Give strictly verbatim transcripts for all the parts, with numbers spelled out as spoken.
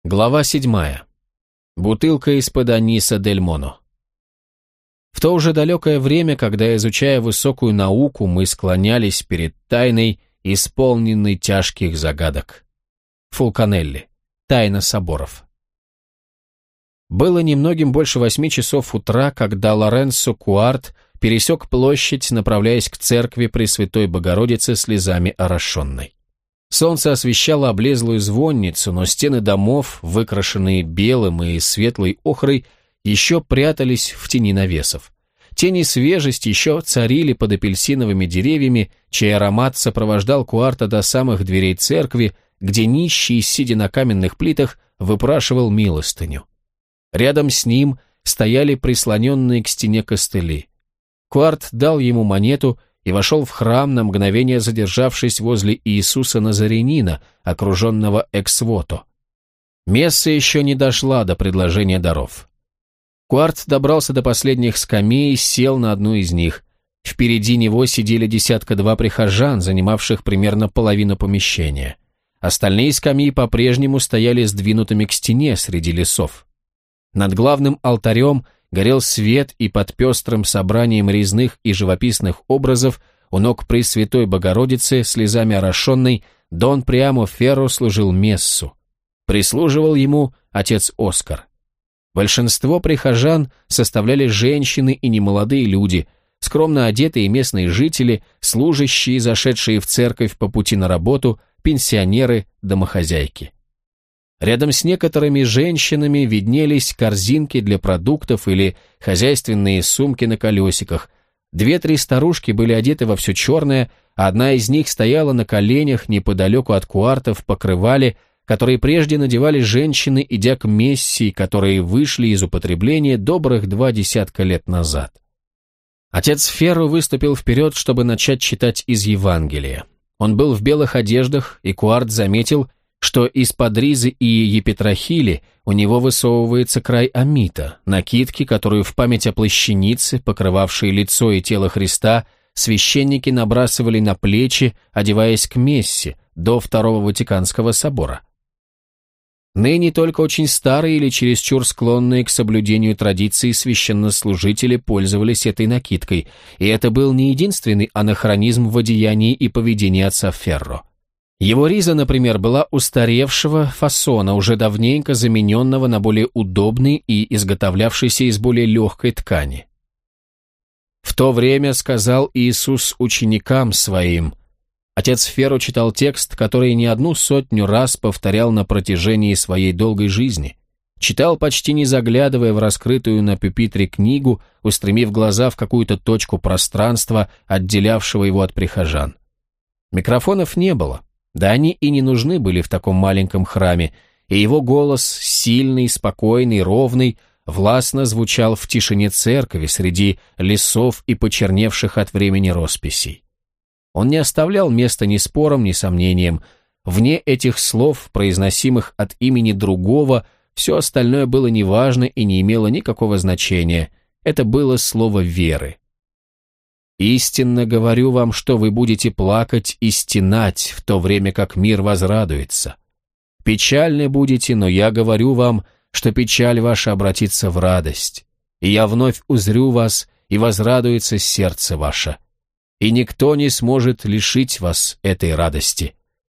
Глава седьмая. Бутылка из-под аниса дель Моно. В то уже далекое время, когда, изучая высокую науку, мы склонялись перед тайной, исполненной тяжких загадок. Фулканелли. Тайна соборов. Было немногим больше восьми часов утра, когда Лоренцо Куарт пересек площадь, направляясь к церкви Пресвятой Богородицы слезами орошенной. Солнце освещало облезлую звонницу, но стены домов, выкрашенные белым и светлой охрой, еще прятались в тени навесов. Тени свежести еще царили под апельсиновыми деревьями, чей аромат сопровождал Куарта до самых дверей церкви, где нищий, сидя на каменных плитах, выпрашивал милостыню. Рядом с ним стояли прислоненные к стене костыли. Куарт дал ему монету и вошел в храм, на мгновение задержавшись возле Иисуса Назарянина, окруженного экс-вото. Месса еще не дошла до предложения даров. Куарт добрался до последних скамей и сел на одну из них. Впереди него сидели десятка-два прихожан, занимавших примерно половину помещения. Остальные скамьи по-прежнему стояли сдвинутыми к стене среди лесов. Над главным алтарем горел свет, и под пестрым собранием резных и живописных образов у ног Пресвятой Богородицы, слезами орошенной, Дон Приамо Ферро служил мессу. Прислуживал ему отец Оскар. Большинство прихожан составляли женщины и немолодые люди, скромно одетые местные жители, служащие, зашедшие в церковь по пути на работу, пенсионеры, домохозяйки. Рядом с некоторыми женщинами виднелись корзинки для продуктов или хозяйственные сумки на колесиках. Две-три старушки были одеты во все черное, а одна из них стояла на коленях неподалеку от Куарта в покрывале, которые прежде надевали женщины, идя к мессии, которые вышли из употребления добрых два десятка лет назад. Отец Ферро выступил вперед, чтобы начать читать из Евангелия. Он был в белых одеждах, и Куарт заметил, что из-под ризы и епитрахили у него высовывается край амита, накидки, которую в память о плащанице, покрывавшей лицо и тело Христа, священники набрасывали на плечи, одеваясь к мессе, до Второго Ватиканского собора. Ныне только очень старые или чересчур склонные к соблюдению традиций священнослужители пользовались этой накидкой, и это был не единственный анахронизм в одеянии и поведении отца Ферро. Его риза, например, была устаревшего фасона, уже давненько замененного на более удобный и изготовлявшийся из более легкой ткани. «В то время сказал Иисус ученикам своим». Отец Ферро читал текст, который не одну сотню раз повторял на протяжении своей долгой жизни. Читал, почти не заглядывая в раскрытую на пюпитре книгу, устремив глаза в какую-то точку пространства, отделявшего его от прихожан. Микрофонов не было. Да они и не нужны были в таком маленьком храме, и его голос, сильный, спокойный, ровный, властно звучал в тишине церкви среди лесов и почерневших от времени росписей. Он не оставлял места ни спорам, ни сомнениям. Вне этих слов, произносимых от имени другого, все остальное было неважно и не имело никакого значения. Это было слово веры. «Истинно говорю вам, что вы будете плакать и стенать, в то время как мир возрадуется. Печальны будете, но я говорю вам, что печаль ваша обратится в радость. И я вновь узрю вас, и возрадуется сердце ваше. И никто не сможет лишить вас этой радости».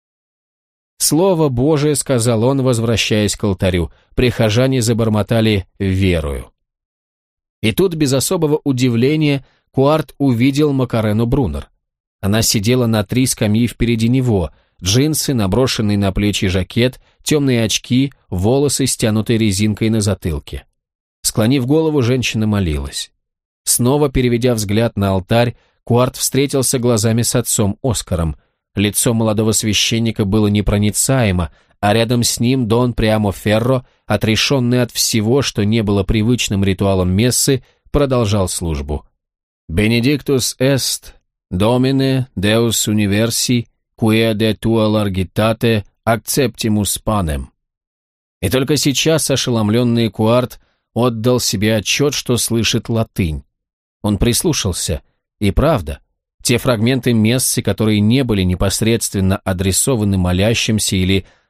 «Слово Божие», — сказал он, возвращаясь к алтарю, прихожане забормотали верою. И тут, без особого удивления, Куарт увидел Макарену Брунер. Она сидела на три скамьи впереди него, джинсы, наброшенный на плечи жакет, темные очки, волосы, стянутые резинкой на затылке. Склонив голову, женщина молилась. Снова переведя взгляд на алтарь, Куарт встретился глазами с отцом Оскаром. Лицо молодого священника было непроницаемо, а рядом с ним Дон Приамо Ферро, отрешенный от всего, что не было привычным ритуалом мессы, продолжал службу. «Benedictus est, Domine, Deus universi, quia de tua largitate acceptimus panem». И только сейчас ошеломленный Куарт отдал себе отчет, что слышит латынь. Он прислушался, и правда, те фрагменты мессы, которые не были непосредственно адресованы молящимся или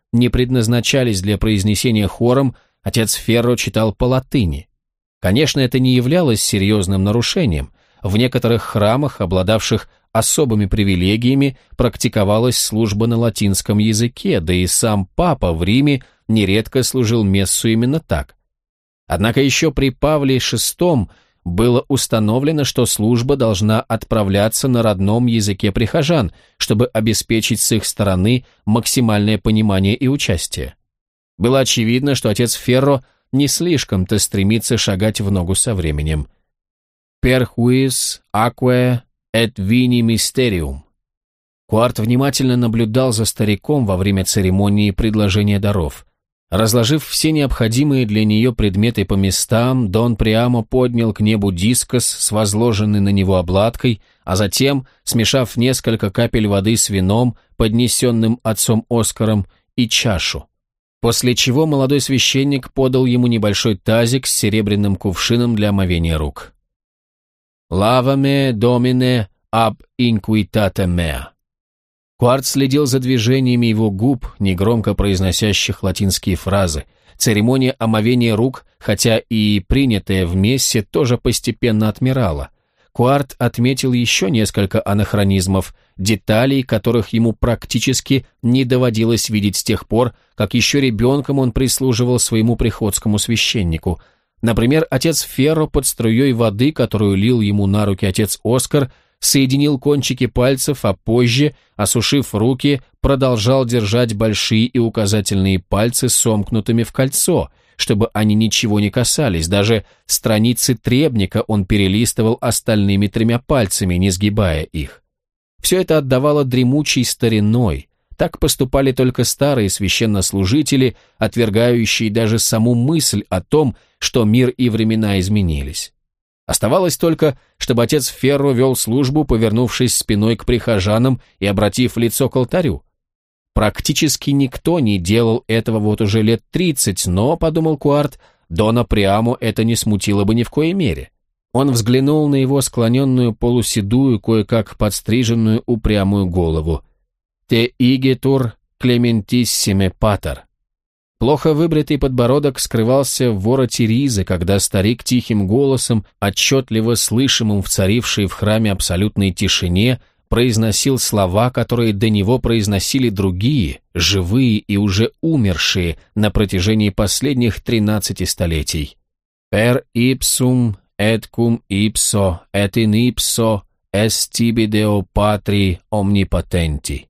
не предназначались для произнесения хором, отец Ферро читал по латыни. Конечно, это не являлось серьезным нарушением. В некоторых храмах, обладавших особыми привилегиями, практиковалась служба на латинском языке, да и сам папа в Риме нередко служил мессу именно так. Однако еще при Павле шестом было установлено, что служба должна отправляться на родном языке прихожан, чтобы обеспечить с их стороны максимальное понимание и участие. Было очевидно, что отец Ферро не слишком-то стремится шагать в ногу со временем. «Per huis aquae et vini mysterium». Куарт внимательно наблюдал за стариком во время церемонии предложения даров. Разложив все необходимые для нее предметы по местам, Дон Приамо поднял к небу дискос с возложенной на него обладкой, а затем, смешав несколько капель воды с вином, поднесенным отцом Оскаром, и чашу. После чего молодой священник подал ему небольшой тазик с серебряным кувшином для омовения рук. «Lavame, Domine, ab inquitate mea». Куарт следил за движениями его губ, негромко произносящих латинские фразы. Церемония омовения рук, хотя и принятая в мессе, тоже постепенно отмирала. Куарт отметил еще несколько анахронизмов, деталей, которых ему практически не доводилось видеть с тех пор, как еще ребенком он прислуживал своему приходскому священнику. Например, отец Ферро под струей воды, которую лил ему на руки отец Оскар, соединил кончики пальцев, а позже, осушив руки, продолжал держать большие и указательные пальцы сомкнутыми в кольцо, чтобы они ничего не касались, даже страницы требника он перелистывал остальными тремя пальцами, не сгибая их. Все это отдавало дремучей стариной. Так поступали только старые священнослужители, отвергающие даже саму мысль о том, что мир и времена изменились. Оставалось только, чтобы отец Ферро вел службу, повернувшись спиной к прихожанам и обратив лицо к алтарю. Практически никто не делал этого вот уже лет тридцать, но, подумал Куарт, Дона Приамо это не смутило бы ни в коей мере. Он взглянул на его склоненную полуседую, кое-как подстриженную упрямую голову. «Te igetur clementissime pater». Плохо выбритый подбородок скрывался в вороте ризы, когда старик тихим голосом, отчетливо слышимым в царившей в храме абсолютной тишине, произносил слова, которые до него произносили другие, живые и уже умершие на протяжении последних тринадцати столетий. «Per ipsum et cum ipso et in ipso est tibi Deo Patri omnipotenti».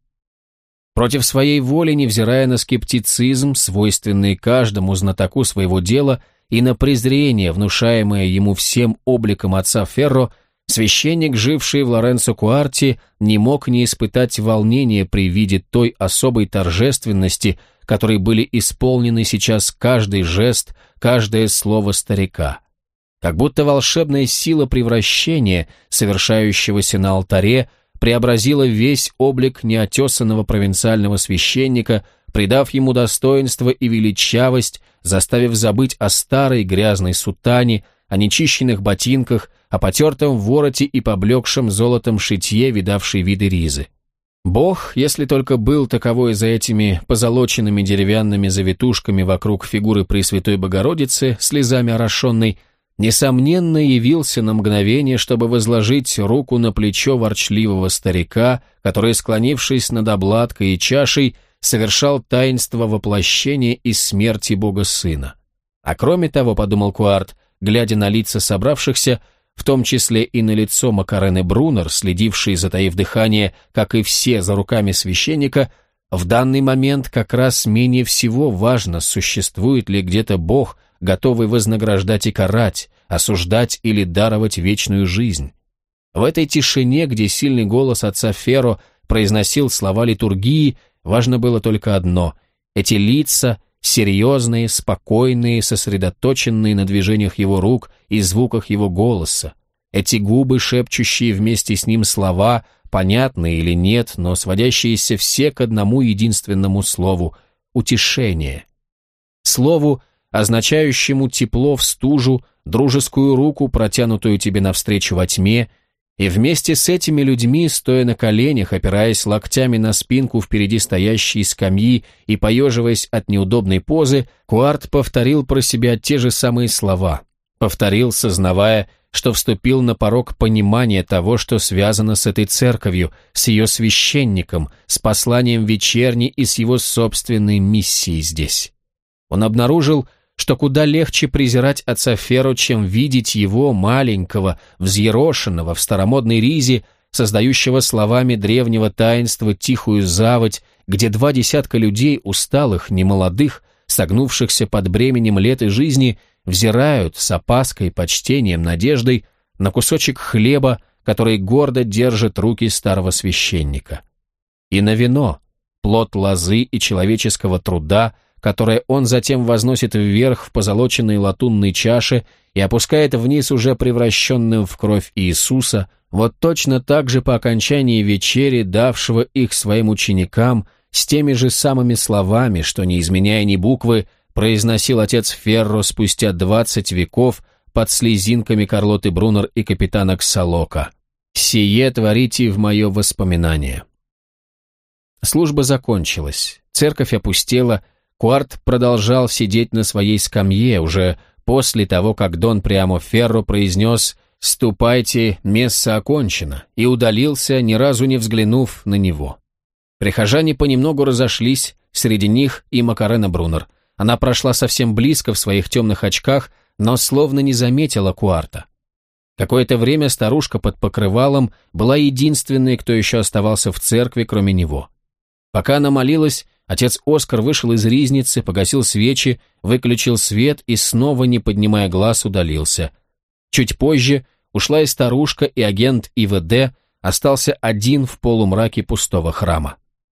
Против своей воли, невзирая на скептицизм, свойственный каждому знатоку своего дела, и на презрение, внушаемое ему всем обликом отца Ферро, священник, живший в Лоренцо-Куарти, не мог не испытать волнения при виде той особой торжественности, которой были исполнены сейчас каждый жест, каждое слово старика. Как будто волшебная сила превращения, совершающегося на алтаре, преобразила весь облик неотесанного провинциального священника, придав ему достоинство и величавость, заставив забыть о старой грязной сутане, о нечищенных ботинках, о потертом вороте и поблекшем золотом шитье, видавшей виды ризы. Бог, если только был таковой за этими позолоченными деревянными завитушками вокруг фигуры Пресвятой Богородицы, слезами орошенной, несомненно, явился на мгновение, чтобы возложить руку на плечо ворчливого старика, который, склонившись над обладкой и чашей, совершал таинство воплощения и смерти Бога Сына. А кроме того, подумал Куарт, глядя на лица собравшихся, в том числе и на лицо Макарены Брунер, следившей, затаив дыхание, как и все, за руками священника, в данный момент как раз менее всего важно, существует ли где-то Бог, готовый вознаграждать и карать, осуждать или даровать вечную жизнь. В этой тишине, где сильный голос отца Ферро произносил слова литургии, важно было только одно — эти лица, серьезные, спокойные, сосредоточенные на движениях его рук и звуках его голоса, эти губы, шепчущие вместе с ним слова, понятные или нет, но сводящиеся все к одному единственному слову — утешение. Слову, означающему тепло в стужу, дружескую руку, протянутую тебе навстречу во тьме, И вместе с этими людьми, стоя на коленях, опираясь локтями на спинку впереди стоящей скамьи и поеживаясь от неудобной позы, Куарт повторил про себя те же самые слова. Повторил, сознавая, что вступил на порог понимания того, что связано с этой церковью, с ее священником, с посланием вечерней и с его собственной миссией здесь. Он обнаружил, что куда легче презирать отца Ферро, чем видеть его, маленького, взъерошенного, в старомодной ризе, создающего словами древнего таинства тихую заводь, где два десятка людей, усталых, немолодых, согнувшихся под бременем лет и жизни, взирают с опаской, почтением, надеждой на кусочек хлеба, который гордо держит руки старого священника. И на вино, плод лозы и человеческого труда, которое он затем возносит вверх в позолоченной латунной чаше и опускает вниз уже превращенным в кровь Иисуса, вот точно так же по окончании вечери, давшего их своим ученикам, с теми же самыми словами, что, не изменяя ни буквы, произносил отец Ферро спустя двадцать веков под слезинками Карлоты Брунер и капитана Ксалока. «Сие творите в мое воспоминание». Служба закончилась, церковь опустела. Куарт продолжал сидеть на своей скамье уже после того, как Дон Приамо Ферро произнес «Ступайте, месса окончено», и удалился, ни разу не взглянув на него. Прихожане понемногу разошлись, среди них и Макарена Брунер. Она прошла совсем близко в своих темных очках, но словно не заметила Куарта. Какое-то время старушка под покрывалом была единственной, кто еще оставался в церкви, кроме него. Пока она молилась, отец Оскар вышел из ризницы, погасил свечи, выключил свет и снова, не поднимая глаз, удалился. Чуть позже ушла и старушка, и агент И В Д остался один в полумраке пустого храма.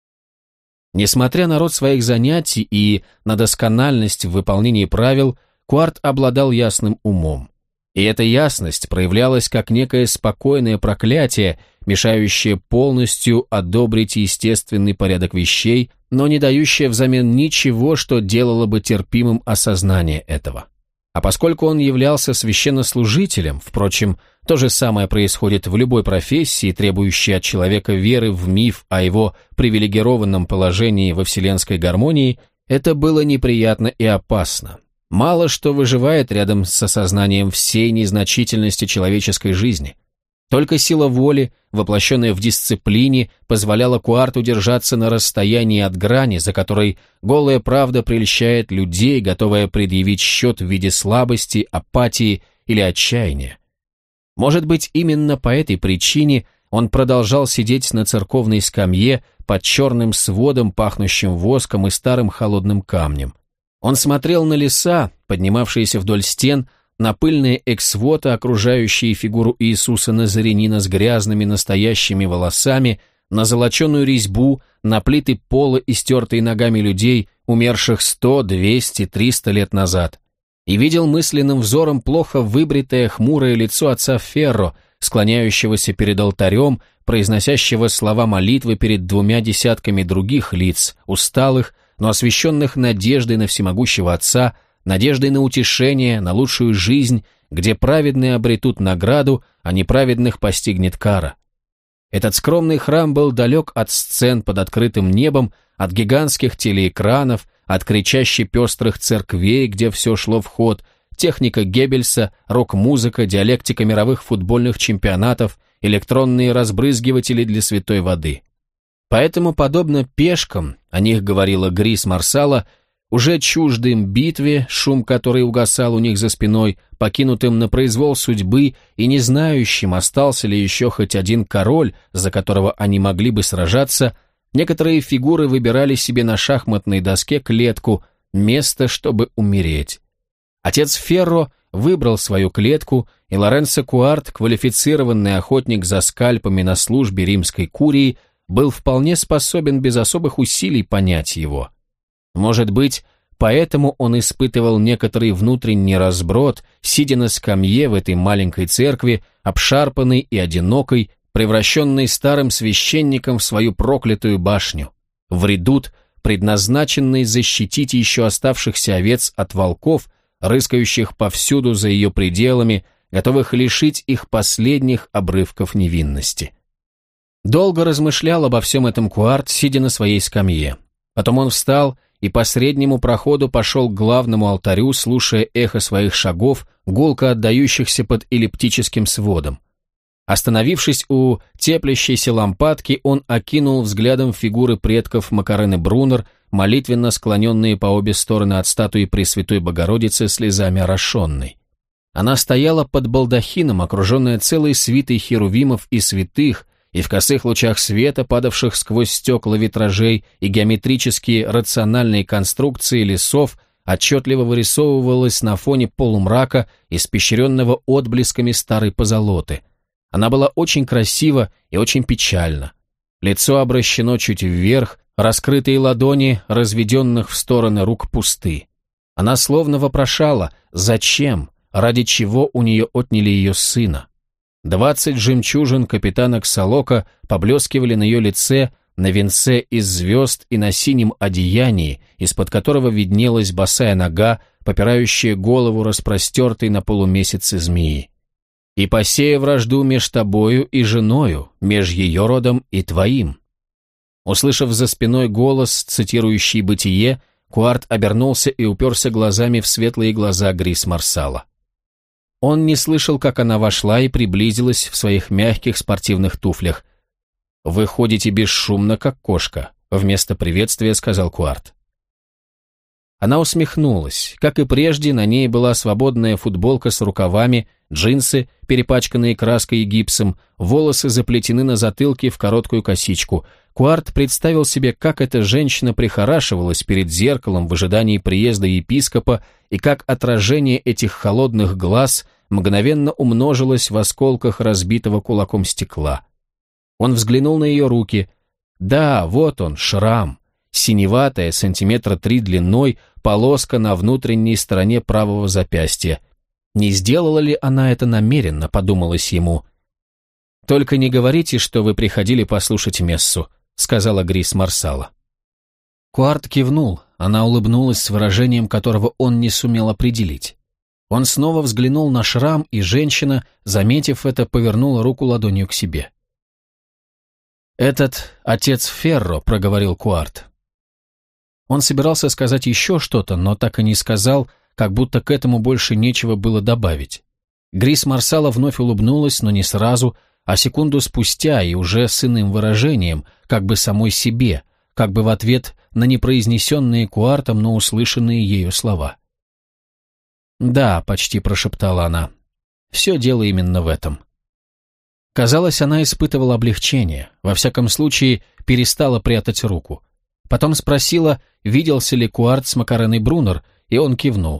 Несмотря на род своих занятий и на доскональность в выполнении правил, Куарт обладал ясным умом. И эта ясность проявлялась как некое спокойное проклятие, мешающее полностью одобрить естественный порядок вещей, но не дающее взамен ничего, что делало бы терпимым осознание этого. А поскольку он являлся священнослужителем, впрочем, то же самое происходит в любой профессии, требующей от человека веры в миф о его привилегированном положении во вселенской гармонии, это было неприятно и опасно. Мало что выживает рядом с осознанием всей незначительности человеческой жизни. Только сила воли, воплощенная в дисциплине, позволяла Куарту держаться на расстоянии от грани, за которой голая правда прельщает людей, готовая предъявить счет в виде слабости, апатии или отчаяния. Может быть, именно по этой причине он продолжал сидеть на церковной скамье под черным сводом, пахнущим воском и старым холодным камнем. Он смотрел на леса, поднимавшиеся вдоль стен, на пыльные эксвоты, окружающие фигуру Иисуса Назарянина с грязными настоящими волосами, на золоченую резьбу, на плиты пола, истертые ногами людей, умерших сто, двести, триста лет назад. И видел мысленным взором плохо выбритое хмурое лицо отца Ферро, склоняющегося перед алтарем, произносящего слова молитвы перед двумя десятками других лиц, усталых, но освященных надеждой на всемогущего Отца, надеждой на утешение, на лучшую жизнь, где праведные обретут награду, а неправедных постигнет кара. Этот скромный храм был далек от сцен под открытым небом, от гигантских телеэкранов, от кричащей пестрых церквей, где все шло в ход, техника Геббельса, рок-музыка, диалектика мировых футбольных чемпионатов, электронные разбрызгиватели для святой воды. Поэтому, подобно пешкам, о них говорила Грис Марсала, уже чуждым битве, шум которой угасал у них за спиной, покинутым на произвол судьбы и не знающим, остался ли еще хоть один король, за которого они могли бы сражаться, некоторые фигуры выбирали себе на шахматной доске клетку, место, чтобы умереть. Отец Ферро выбрал свою клетку, и Лоренцо Куарт, квалифицированный охотник за скальпами на службе римской курии, был вполне способен без особых усилий понять его. Может быть, поэтому он испытывал некоторый внутренний разброд, сидя на скамье в этой маленькой церкви, обшарпанной и одинокой, превращенной старым священником в свою проклятую башню, в редут, предназначенный защитить еще оставшихся овец от волков, рыскающих повсюду за ее пределами, готовых лишить их последних обрывков невинности. Долго размышлял обо всем этом Куарт, сидя на своей скамье. Потом он встал и по среднему проходу пошел к главному алтарю, слушая эхо своих шагов, гулко отдающихся под эллиптическим сводом. Остановившись у теплящейся лампадки, он окинул взглядом фигуры предков Макарены Брунер, молитвенно склоненные по обе стороны от статуи Пресвятой Богородицы слезами орошенной. Она стояла под балдахином, окруженная целой свитой херувимов и святых, и в косых лучах света, падавших сквозь стекла витражей и геометрические рациональные конструкции лесов, отчетливо вырисовывалась на фоне полумрака, испещренного отблесками старой позолоты. Она была очень красива и очень печальна. Лицо обращено чуть вверх, раскрытые ладони, разведенных в стороны рук, пусты. Она словно вопрошала, зачем, ради чего у нее отняли ее сына. Двадцать жемчужин капитана Ксалока поблескивали на ее лице, на венце из звезд и на синем одеянии, из-под которого виднелась босая нога, попирающая голову распростертой на полумесяце змеи. «И посея вражду меж тобою и женою, меж ее родом и твоим». Услышав за спиной голос, цитирующий бытие, Куарт обернулся и уперся глазами в светлые глаза Грис Марсала. Он не слышал, как она вошла и приблизилась в своих мягких спортивных туфлях. «Вы ходите бесшумно, как кошка», — вместо приветствия сказал Куарт. Она усмехнулась. Как и прежде, на ней была свободная футболка с рукавами, джинсы, перепачканные краской и гипсом, волосы заплетены на затылке в короткую косичку. Куарт представил себе, как эта женщина прихорашивалась перед зеркалом в ожидании приезда епископа, и как отражение этих холодных глаз мгновенно умножилось в осколках разбитого кулаком стекла. Он взглянул на ее руки. Да, вот он, шрам. Синеватая, сантиметра три длиной, полоска на внутренней стороне правого запястья. Не сделала ли она это намеренно, подумалось ему. «Только не говорите, что вы приходили послушать мессу», сказала Грис Марсала. Куарт кивнул, она улыбнулась с выражением, которого он не сумел определить. Он снова взглянул на шрам, и женщина, заметив это, повернула руку ладонью к себе. «Этот отец Ферро», — проговорил Куарт. Он собирался сказать еще что-то, но так и не сказал, как будто к этому больше нечего было добавить. Грис Марсала вновь улыбнулась, но не сразу, а секунду спустя и уже с иным выражением, как бы самой себе, как бы в ответ на непроизнесенные Куартом, но услышанные ею слова. «Да», — почти прошептала она, — «все дело именно в этом». Казалось, она испытывала облегчение, во всяком случае перестала прятать руку. Потом спросила, виделся ли Куарт с Макареной Брунер, и он кивнул.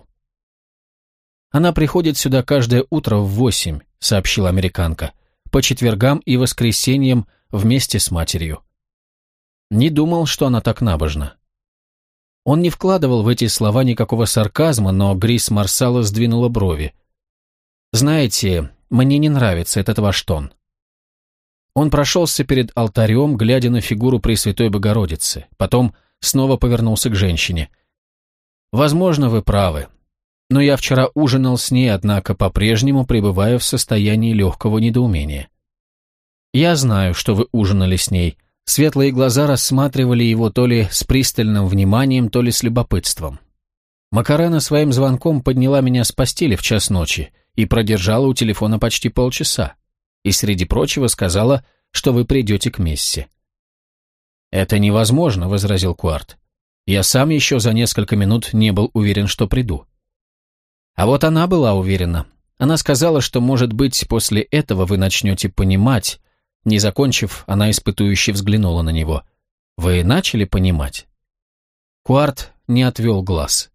«Она приходит сюда каждое утро в восемь», — сообщила американка, «по четвергам и воскресеньям вместе с матерью». Не думал, что она так набожна. Он не вкладывал в эти слова никакого сарказма, но Грис Марсала сдвинула брови. «Знаете, мне не нравится этот ваш тон». Он прошелся перед алтарем, глядя на фигуру Пресвятой Богородицы. Потом снова повернулся к женщине. «Возможно, вы правы. Но я вчера ужинал с ней, однако по-прежнему пребываю в состоянии легкого недоумения». «Я знаю, что вы ужинали с ней». Светлые глаза рассматривали его то ли с пристальным вниманием, то ли с любопытством. Макарена своим звонком подняла меня с постели в час ночи и продержала у телефона почти полчаса. И, среди прочего, сказала, что вы придете к мессе. «Это невозможно», — возразил Куарт. «Я сам еще за несколько минут не был уверен, что приду». А вот она была уверена. Она сказала, что, может быть, после этого вы начнете понимать. Не закончив, она испытующе взглянула на него. «Вы начали понимать?» Куарт не отвел глаз.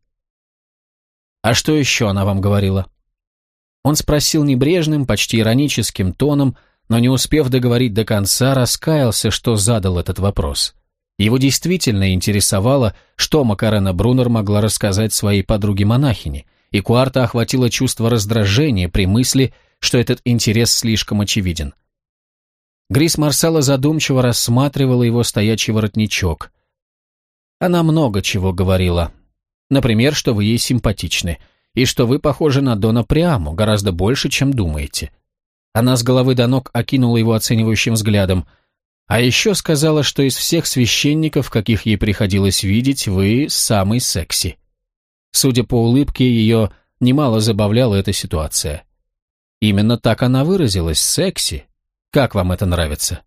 «А что еще она вам говорила?» Он спросил небрежным, почти ироническим тоном, но не успев договорить до конца, раскаялся, что задал этот вопрос. Его действительно интересовало, что Макарена Брунер могла рассказать своей подруге-монахине, и Куарта охватило чувство раздражения при мысли, что этот интерес слишком очевиден. Грис Марсала задумчиво рассматривала его стоячий воротничок. Она много чего говорила. Например, что вы ей симпатичны. и что вы похожи на Дона Приамо гораздо больше, чем думаете». Она с головы до ног окинула его оценивающим взглядом. «А еще сказала, что из всех священников, каких ей приходилось видеть, вы самый секси». Судя по улыбке, ее немало забавляла эта ситуация. Именно так она выразилась, секси. Как вам это нравится?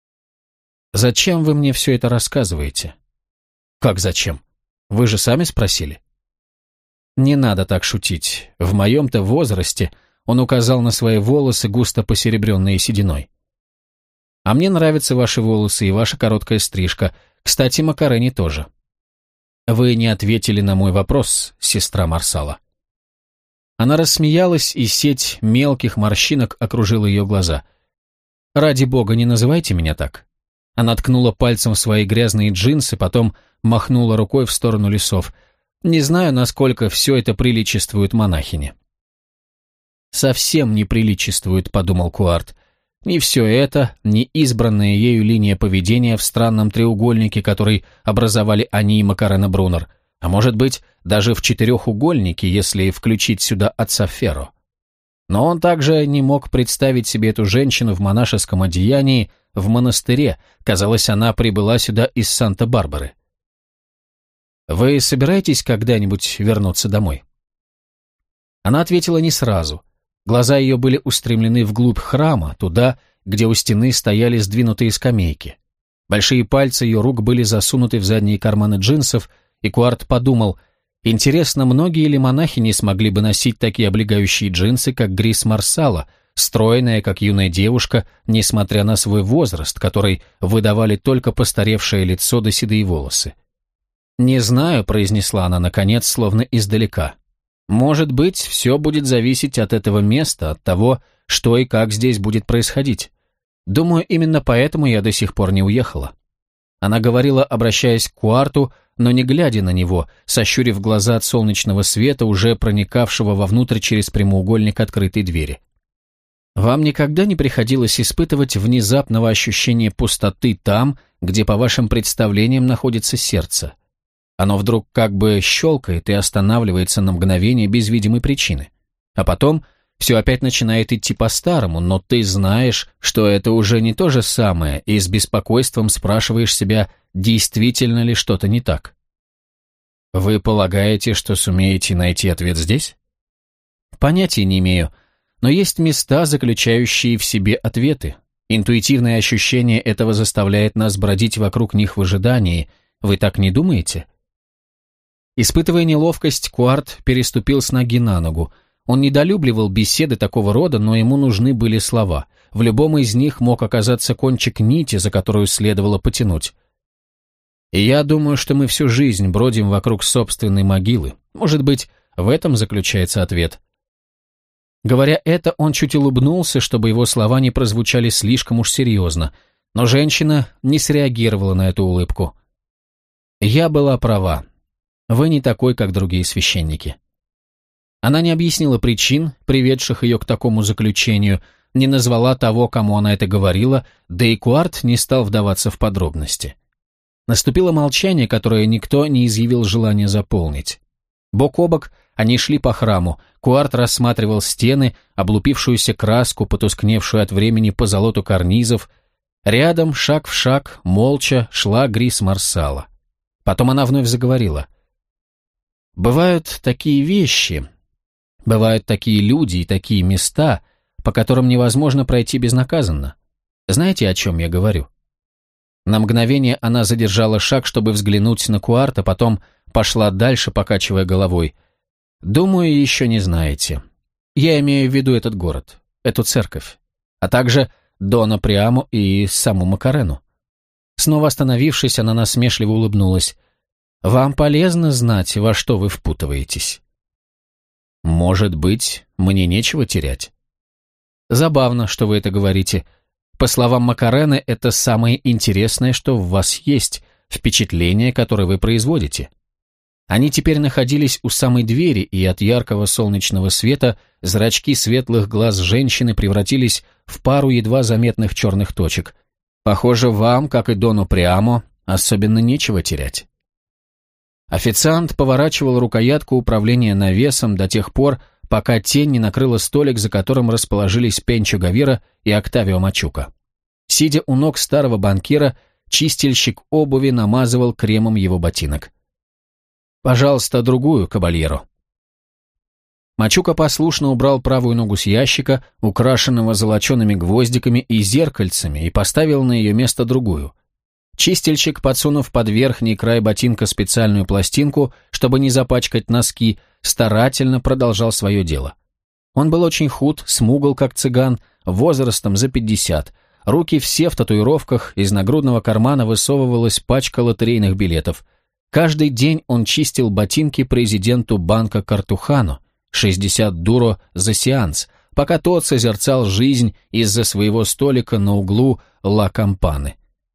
«Зачем вы мне все это рассказываете?» «Как зачем? Вы же сами спросили». «Не надо так шутить. В моем-то возрасте...» Он указал на свои волосы, густо посеребренные сединой. «А мне нравятся ваши волосы и ваша короткая стрижка. Кстати, Макарене тоже». «Вы не ответили на мой вопрос, сестра Марсала». Она рассмеялась, и сеть мелких морщинок окружила ее глаза. «Ради бога, не называйте меня так». Она ткнула пальцем в свои грязные джинсы, потом махнула рукой в сторону лесов. «Не знаю, насколько все это приличествует монахине». «Совсем не приличествует», — подумал Куарт. «Ни все это, ни избранная ею линия поведения в странном треугольнике, который образовали они и Макарена Брунер, а может быть, даже в четырехугольнике, если включить сюда отца Ферро. Но он также не мог представить себе эту женщину в монашеском одеянии в монастыре. Казалось, она прибыла сюда из Санта-Барбары. «Вы собираетесь когда-нибудь вернуться домой?» Она ответила не сразу. Глаза ее были устремлены вглубь храма, туда, где у стены стояли сдвинутые скамейки. Большие пальцы ее рук были засунуты в задние карманы джинсов, и Куарт подумал, интересно, многие ли монахини смогли бы носить такие облегающие джинсы, как Грис Марсала, стройная, как юная девушка, несмотря на свой возраст, который выдавали только постаревшее лицо да седые волосы. «Не знаю», — произнесла она, наконец, словно издалека. «Может быть, все будет зависеть от этого места, от того, что и как здесь будет происходить. Думаю, именно поэтому я до сих пор не уехала». Она говорила, обращаясь к Куарту, но не глядя на него, сощурив глаза от солнечного света, уже проникавшего вовнутрь через прямоугольник открытой двери. «Вам никогда не приходилось испытывать внезапного ощущения пустоты там, где, по вашим представлениям, находится сердце? Оно вдруг как бы щелкает и останавливается на мгновение без видимой причины. А потом все опять начинает идти по-старому, но ты знаешь, что это уже не то же самое, и с беспокойством спрашиваешь себя, действительно ли что-то не так. Вы полагаете, что сумеете найти ответ здесь? Понятия не имею, но есть места, заключающие в себе ответы. Интуитивное ощущение этого заставляет нас бродить вокруг них в ожидании. Вы так не думаете? Испытывая неловкость, Куарт переступил с ноги на ногу. Он недолюбливал беседы такого рода, но ему нужны были слова. В любом из них мог оказаться кончик нити, за которую следовало потянуть. И я думаю, что мы всю жизнь бродим вокруг собственной могилы. Может быть, в этом заключается ответ. Говоря это, он чуть улыбнулся, чтобы его слова не прозвучали слишком уж серьезно, но женщина не среагировала на эту улыбку. «Я была права. Вы не такой, как другие священники». Она не объяснила причин, приведших ее к такому заключению, не назвала того, кому она это говорила, да и Куарт не стал вдаваться в подробности. Наступило молчание, которое никто не изъявил желания заполнить. Бок о бок они шли по храму, Куарт рассматривал стены, облупившуюся краску, потускневшую от времени позолоту карнизов. Рядом, шаг в шаг, молча шла Грис Марсала. Потом она вновь заговорила. «Бывают такие вещи, бывают такие люди и такие места, по которым невозможно пройти безнаказанно. Знаете, о чем я говорю?» На мгновение она задержала шаг, чтобы взглянуть на Куарта, потом пошла дальше, покачивая головой. «Думаю, еще не знаете. Я имею в виду этот город, эту церковь, а также Дона Приамо и саму Макарену». Снова остановившись, она насмешливо улыбнулась. «Вам полезно знать, во что вы впутываетесь». «Может быть, мне нечего терять». «Забавно, что вы это говорите. По словам Макарена, это самое интересное, что в вас есть, впечатление, которое вы производите». Они теперь находились у самой двери, и от яркого солнечного света зрачки светлых глаз женщины превратились в пару едва заметных черных точек. «Похоже, вам, как и Дону Приамо, особенно нечего терять». Официант поворачивал рукоятку управления навесом до тех пор, пока тень не накрыла столик, за которым расположились Пенчо Гавира и Октавио Мачука. Сидя у ног старого банкира, чистильщик обуви намазывал кремом его ботинок. «Пожалуйста, другую, кабальеро». Мачука послушно убрал правую ногу с ящика, украшенного золочеными гвоздиками и зеркальцами, и поставил на ее место другую. Чистильщик, подсунув под верхний край ботинка специальную пластинку, чтобы не запачкать носки, старательно продолжал свое дело. Он был очень худ, смугл, как цыган, возрастом за пятьдесят. Руки все в татуировках, из нагрудного кармана высовывалась пачка лотерейных билетов. Каждый день он чистил ботинки президенту банка Картухано, шестьдесят дуро за сеанс, пока тот созерцал жизнь из-за своего столика на углу Ла Кампаны.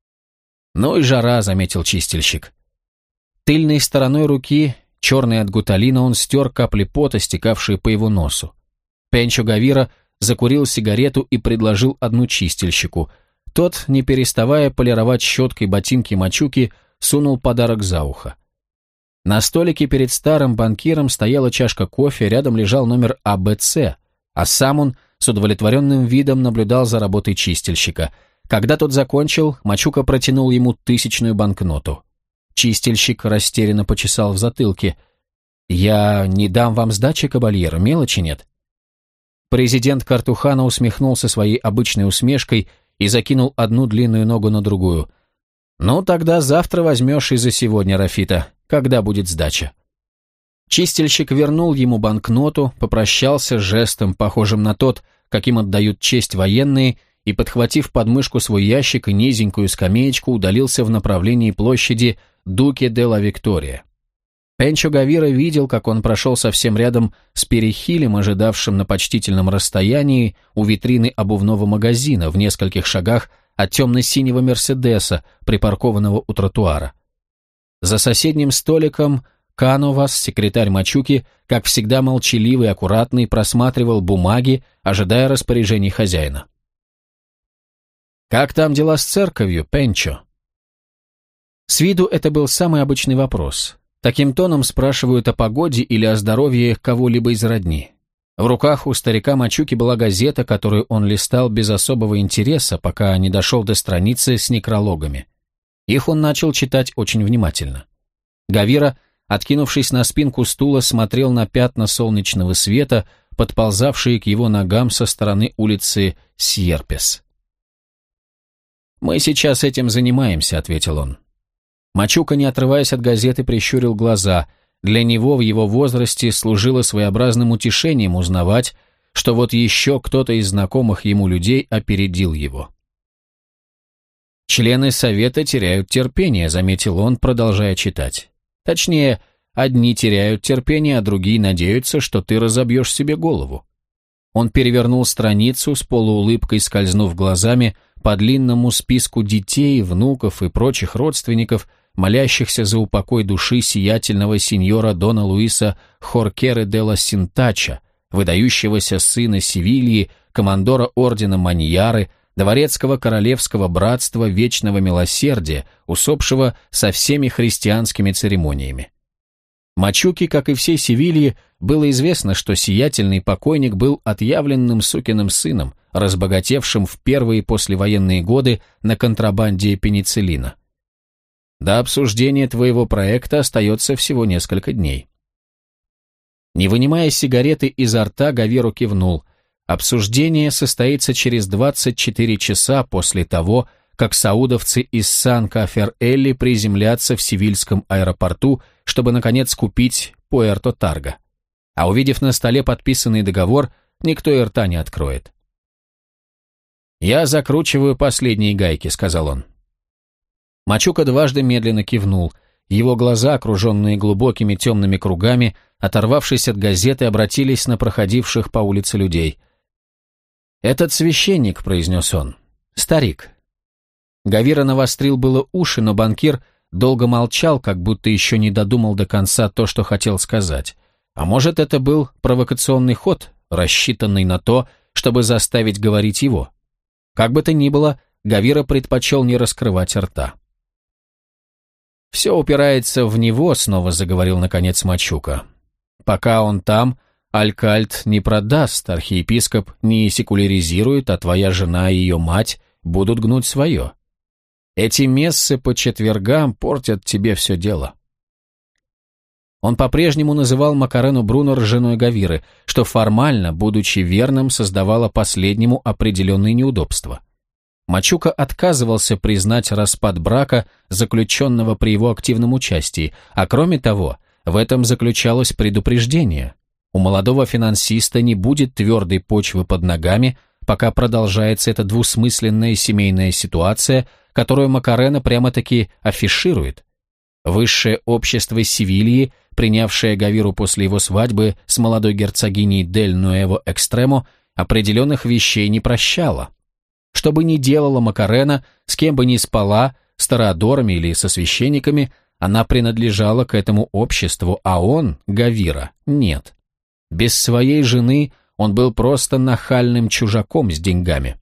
«Ну и жара», — заметил чистильщик. Тыльной стороной руки, черной от гуталина, он стер капли пота, стекавшие по его носу. Пенчо Гавира закурил сигарету и предложил одну чистильщику. Тот, не переставая полировать щеткой ботинки Мачуки, сунул подарок за ухо. На столике перед старым банкиром стояла чашка кофе, рядом лежал номер А Б Ц, а сам он с удовлетворенным видом наблюдал за работой чистильщика. Когда тот закончил, Мачука протянул ему тысячную банкноту. Чистильщик растерянно почесал в затылке. «Я не дам вам сдачи, кабальеро, мелочи нет». Президент Картухано усмехнулся своей обычной усмешкой и закинул одну длинную ногу на другую. «Ну, тогда завтра возьмешь и за сегодня, Рафита, когда будет сдача». Чистильщик вернул ему банкноту, попрощался жестом, похожим на тот, каким отдают честь военные, и, подхватив под мышку свой ящик и низенькую скамеечку, удалился в направлении площади Дуке де ла Виктория. Пенчо Гавира видел, как он прошел совсем рядом с Перехилем, ожидавшим на почтительном расстоянии у витрины обувного магазина в нескольких шагах от темно-синего Мерседеса, припаркованного у тротуара. За соседним столиком Кановас, секретарь Мачуки, как всегда молчаливый и аккуратный, просматривал бумаги, ожидая распоряжений хозяина. «Как там дела с церковью, Пенчо?» С виду это был самый обычный вопрос. Таким тоном спрашивают о погоде или о здоровье кого-либо из родни. В руках у старика Мачуки была газета, которую он листал без особого интереса, пока не дошел до страницы с некрологами. Их он начал читать очень внимательно. Гавира, откинувшись на спинку стула, смотрел на пятна солнечного света, подползавшие к его ногам со стороны улицы Сьерпес. «Мы сейчас этим занимаемся», — ответил он. Мачука, не отрываясь от газеты, прищурил глаза. Для него в его возрасте служило своеобразным утешением узнавать, что вот еще кто-то из знакомых ему людей опередил его. «Члены совета теряют терпение», — заметил он, продолжая читать. «Точнее, одни теряют терпение, а другие надеются, что ты разобьешь себе голову». Он перевернул страницу, с полуулыбкой скользнув глазами по длинному списку детей, внуков и прочих родственников, молящихся за упокой души сиятельного сеньора Дона Луиса Хоркеры де ла Синтача, выдающегося сына Севильи, командора ордена Маньяры, дворецкого королевского братства Вечного Милосердия, усопшего со всеми христианскими церемониями. Мачуке, как и всей Севилье, было известно, что сиятельный покойник был отъявленным сукиным сыном, разбогатевшим в первые послевоенные годы на контрабанде пенициллина. До обсуждения твоего проекта остается всего несколько дней. Не вынимая сигареты изо рта, Гавиру кивнул. Обсуждение состоится через двадцать четыре часа после того, как саудовцы из Сан-Кафер-Элли приземлятся в Севильском аэропорту, чтобы, наконец, купить Пуэрто-Тарго. А увидев на столе подписанный договор, никто и рта не откроет. «Я закручиваю последние гайки», — сказал он. Мачука дважды медленно кивнул. Его глаза, окруженные глубокими темными кругами, оторвавшись от газеты, обратились на проходивших по улице людей. «Этот священник», — произнес он, — «старик». Гавира навострил было уши, но банкир долго молчал, как будто еще не додумал до конца то, что хотел сказать. А может, это был провокационный ход, рассчитанный на то, чтобы заставить говорить его. Как бы то ни было, Гавира предпочел не раскрывать рта. «Все упирается в него», — снова заговорил наконец Мачука. «Пока он там, Алькальд не продаст, архиепископ не секуляризирует, а твоя жена и ее мать будут гнуть свое. Эти мессы по четвергам портят тебе все дело». Он по-прежнему называл Макарену Брунер женой Гавиры, что формально, будучи верным, создавало последнему определенные неудобства. Мачука отказывался признать распад брака, заключенного при его активном участии, а кроме того, в этом заключалось предупреждение. У молодого финансиста не будет твердой почвы под ногами, пока продолжается эта двусмысленная семейная ситуация, которую Макарена прямо-таки афиширует. Высшее общество Севильи, принявшее Гавиру после его свадьбы с молодой герцогиней Дель Нуэво Экстремо, определенных вещей не прощало. Что бы ни делала Макарена, с кем бы ни спала, с торадорами или со священниками, она принадлежала к этому обществу, а он, Гавира, нет. Без своей жены он был просто нахальным чужаком с деньгами.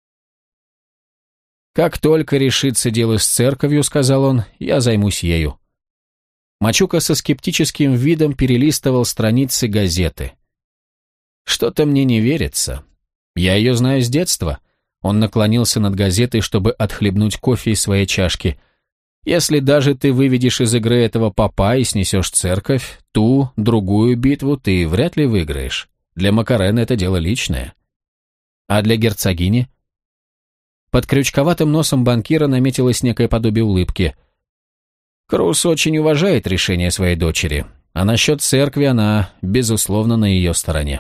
«Как только решится дело с церковью, — сказал он, — я займусь ею». Мачука со скептическим видом перелистывал страницы газеты. «Что-то мне не верится. Я ее знаю с детства». Он наклонился над газетой, чтобы отхлебнуть кофе из своей чашки. «Если даже ты выведешь из игры этого попа и снесешь церковь, ту, другую битву ты вряд ли выиграешь. Для Макарены это дело личное». «А для герцогини?» Под крючковатым носом банкира наметилось некое подобие улыбки. «Крус очень уважает решение своей дочери, а насчет церкви она, безусловно, на ее стороне».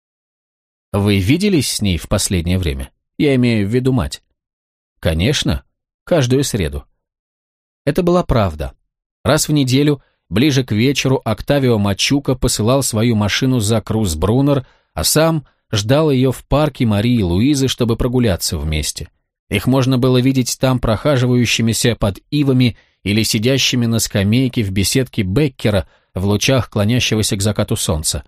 «Вы виделись с ней в последнее время? Я имею в виду мать». «Конечно, каждую среду». Это была правда. Раз в неделю, ближе к вечеру, Октавио Мачука посылал свою машину за Крус Брунер, а сам ждал ее в парке Марии Луизы, чтобы прогуляться вместе. Их можно было видеть там прохаживающимися под ивами или сидящими на скамейке в беседке Беккера в лучах клонящегося к закату солнца.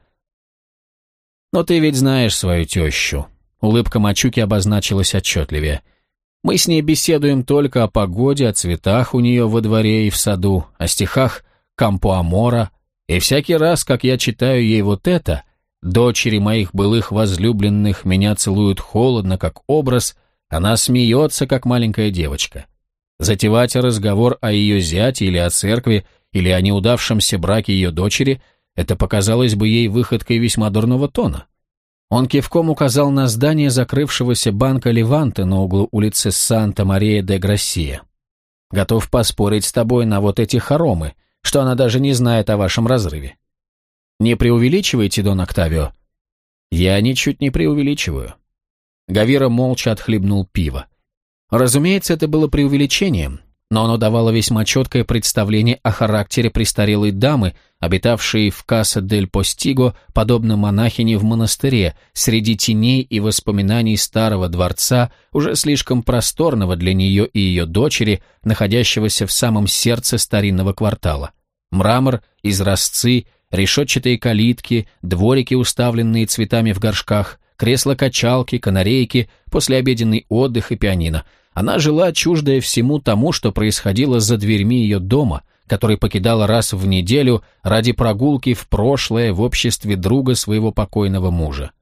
«Но ты ведь знаешь свою тещу». Улыбка Мачуки обозначилась отчетливее. «Мы с ней беседуем только о погоде, о цветах у нее во дворе и в саду, о стихах Кампо-Амора, и всякий раз, как я читаю ей вот это, дочери моих былых возлюбленных меня целуют холодно, как образ, она смеется, как маленькая девочка. Затевать разговор о ее зяте или о церкви, или о неудавшемся браке ее дочери, это показалось бы ей выходкой весьма дурного тона». Он кивком указал на здание закрывшегося банка Леванте на углу улицы Санта-Мария-де-Грассия. «Готов поспорить с тобой на вот эти хоромы, что она даже не знает о вашем разрыве. Не преувеличивайте, Дон Октавио». «Я ничуть не преувеличиваю». Гавира молча отхлебнул пиво. Разумеется, это было преувеличением, но оно давало весьма четкое представление о характере престарелой дамы, обитавшей в Каса-дель-Постиго, подобно монахине в монастыре, среди теней и воспоминаний старого дворца, уже слишком просторного для нее и ее дочери, находящегося в самом сердце старинного квартала. Мрамор, изразцы, решетчатые калитки, дворики, уставленные цветами в горшках, кресла-качалки, канарейки, послеобеденный отдых и пианино. Она жила чуждая всему тому, что происходило за дверьми ее дома, который покидала раз в неделю ради прогулки в прошлое в обществе друга своего покойного мужа.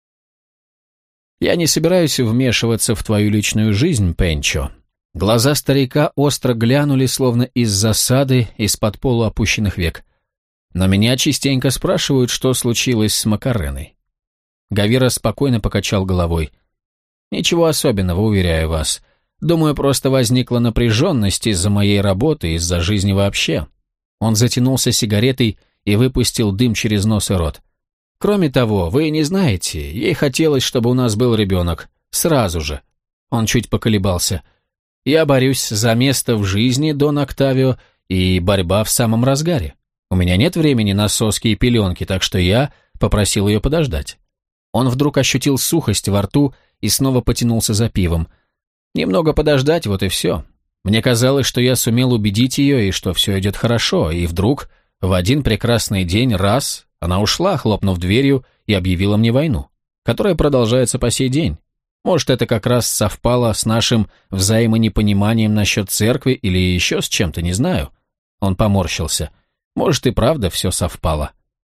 «Я не собираюсь вмешиваться в твою личную жизнь, Пенчо». Глаза старика остро глянули, словно из засады, из-под полуопущенных век. «Но меня частенько спрашивают, что случилось с Макареной». Гавира спокойно покачал головой. «Ничего особенного, уверяю вас. Думаю, просто возникла напряженность из-за моей работы, из-за жизни вообще». Он затянулся сигаретой и выпустил дым через нос и рот. «Кроме того, вы не знаете, ей хотелось, чтобы у нас был ребенок. Сразу же». Он чуть поколебался. «Я борюсь за место в жизни, Дон Октавио, и борьба в самом разгаре. У меня нет времени на соски и пеленки, так что я попросил ее подождать». Он вдруг ощутил сухость во рту и снова потянулся за пивом. «Немного подождать, вот и все. Мне казалось, что я сумел убедить ее и что все идет хорошо, и вдруг, в один прекрасный день, раз, она ушла, хлопнув дверью, и объявила мне войну, которая продолжается по сей день. Может, это как раз совпало с нашим взаимонепониманием насчет церкви или еще с чем-то, не знаю. Он поморщился. Может, и правда все совпало.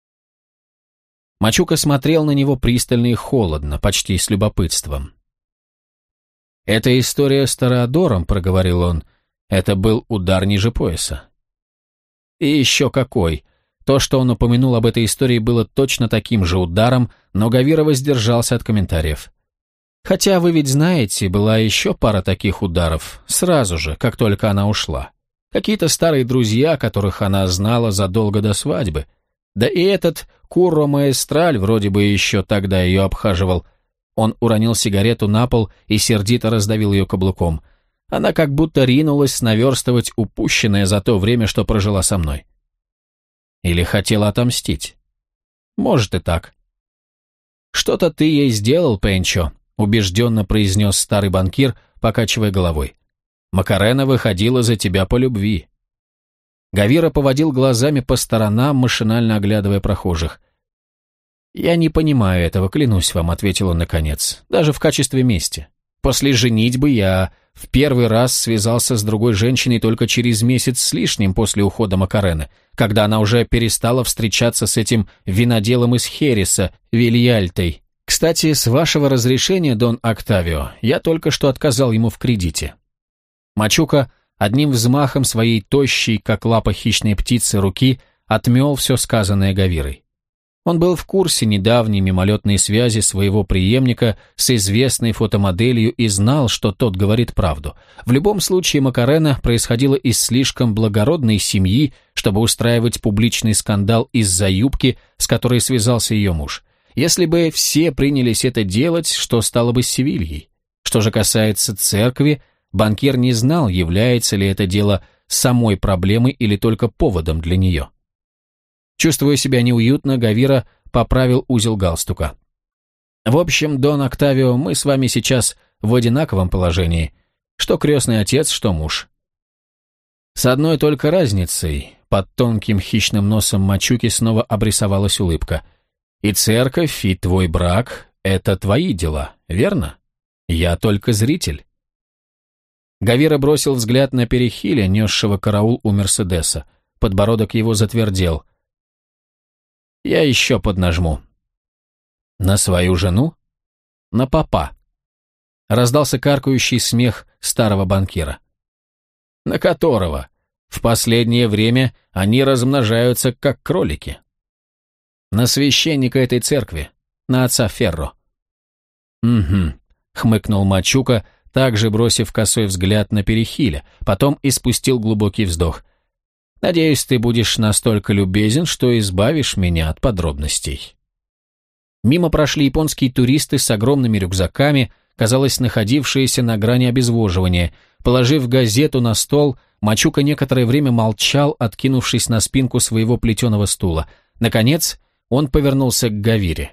Мачука смотрел на него пристально и холодно, почти с любопытством. «Это история с Тореадором», — проговорил он. «Это был удар ниже пояса». И еще какой. То, что он упомянул об этой истории, было точно таким же ударом, но Гавира воздержался от комментариев. «Хотя вы ведь знаете, была еще пара таких ударов, сразу же, как только она ушла. Какие-то старые друзья, которых она знала задолго до свадьбы. Да и этот Курро Маэстраль вроде бы еще тогда ее обхаживал». Он уронил сигарету на пол и сердито раздавил ее каблуком. Она как будто ринулась наверстывать упущенное за то время, что прожила со мной. Или хотела отомстить. Может и так. «Что-то ты ей сделал, Пенчо», — убежденно произнес старый банкир, покачивая головой. «Макарена выходила за тебя по любви». Гавира поводил глазами по сторонам, машинально оглядывая прохожих. «Я не понимаю этого, клянусь вам», — ответил он наконец, — «даже в качестве мести. После женитьбы я в первый раз связался с другой женщиной только через месяц с лишним после ухода Макарены, когда она уже перестала встречаться с этим виноделом из Хереса, Вильяльтой. Кстати, с вашего разрешения, Дон Октавио, я только что отказал ему в кредите». Мачука одним взмахом своей тощей, как лапа хищной птицы, руки отмел все сказанное Гавирой. Он был в курсе недавней мимолетной связи своего преемника с известной фотомоделью и знал, что тот говорит правду. В любом случае Макарена происходила из слишком благородной семьи, чтобы устраивать публичный скандал из-за юбки, с которой связался ее муж. Если бы все принялись это делать, что стало бы с Севильей? Что же касается церкви, банкир не знал, является ли это дело самой проблемой или только поводом для нее. Чувствуя себя неуютно, Гавира поправил узел галстука. «В общем, Дон Октавио, мы с вами сейчас в одинаковом положении. Что крестный отец, что муж». С одной только разницей, под тонким хищным носом Мачуки снова обрисовалась улыбка. «И церковь, и твой брак — это твои дела, верно? Я только зритель». Гавира бросил взгляд на Перехиля, несшего караул у Мерседеса. Подбородок его затвердел. «Я еще поднажму». «На свою жену?» «На попа». Раздался каркающий смех старого банкира. «На которого? В последнее время они размножаются, как кролики». «На священника этой церкви, на отца Ферро». «Угу», — хмыкнул Мачука, также бросив косой взгляд на Перехиля, потом испустил глубокий вздох. «Надеюсь, ты будешь настолько любезен, что избавишь меня от подробностей». Мимо прошли японские туристы с огромными рюкзаками, казалось, находившиеся на грани обезвоживания. Положив газету на стол, Мачука некоторое время молчал, откинувшись на спинку своего плетеного стула. Наконец, он повернулся к Гавире.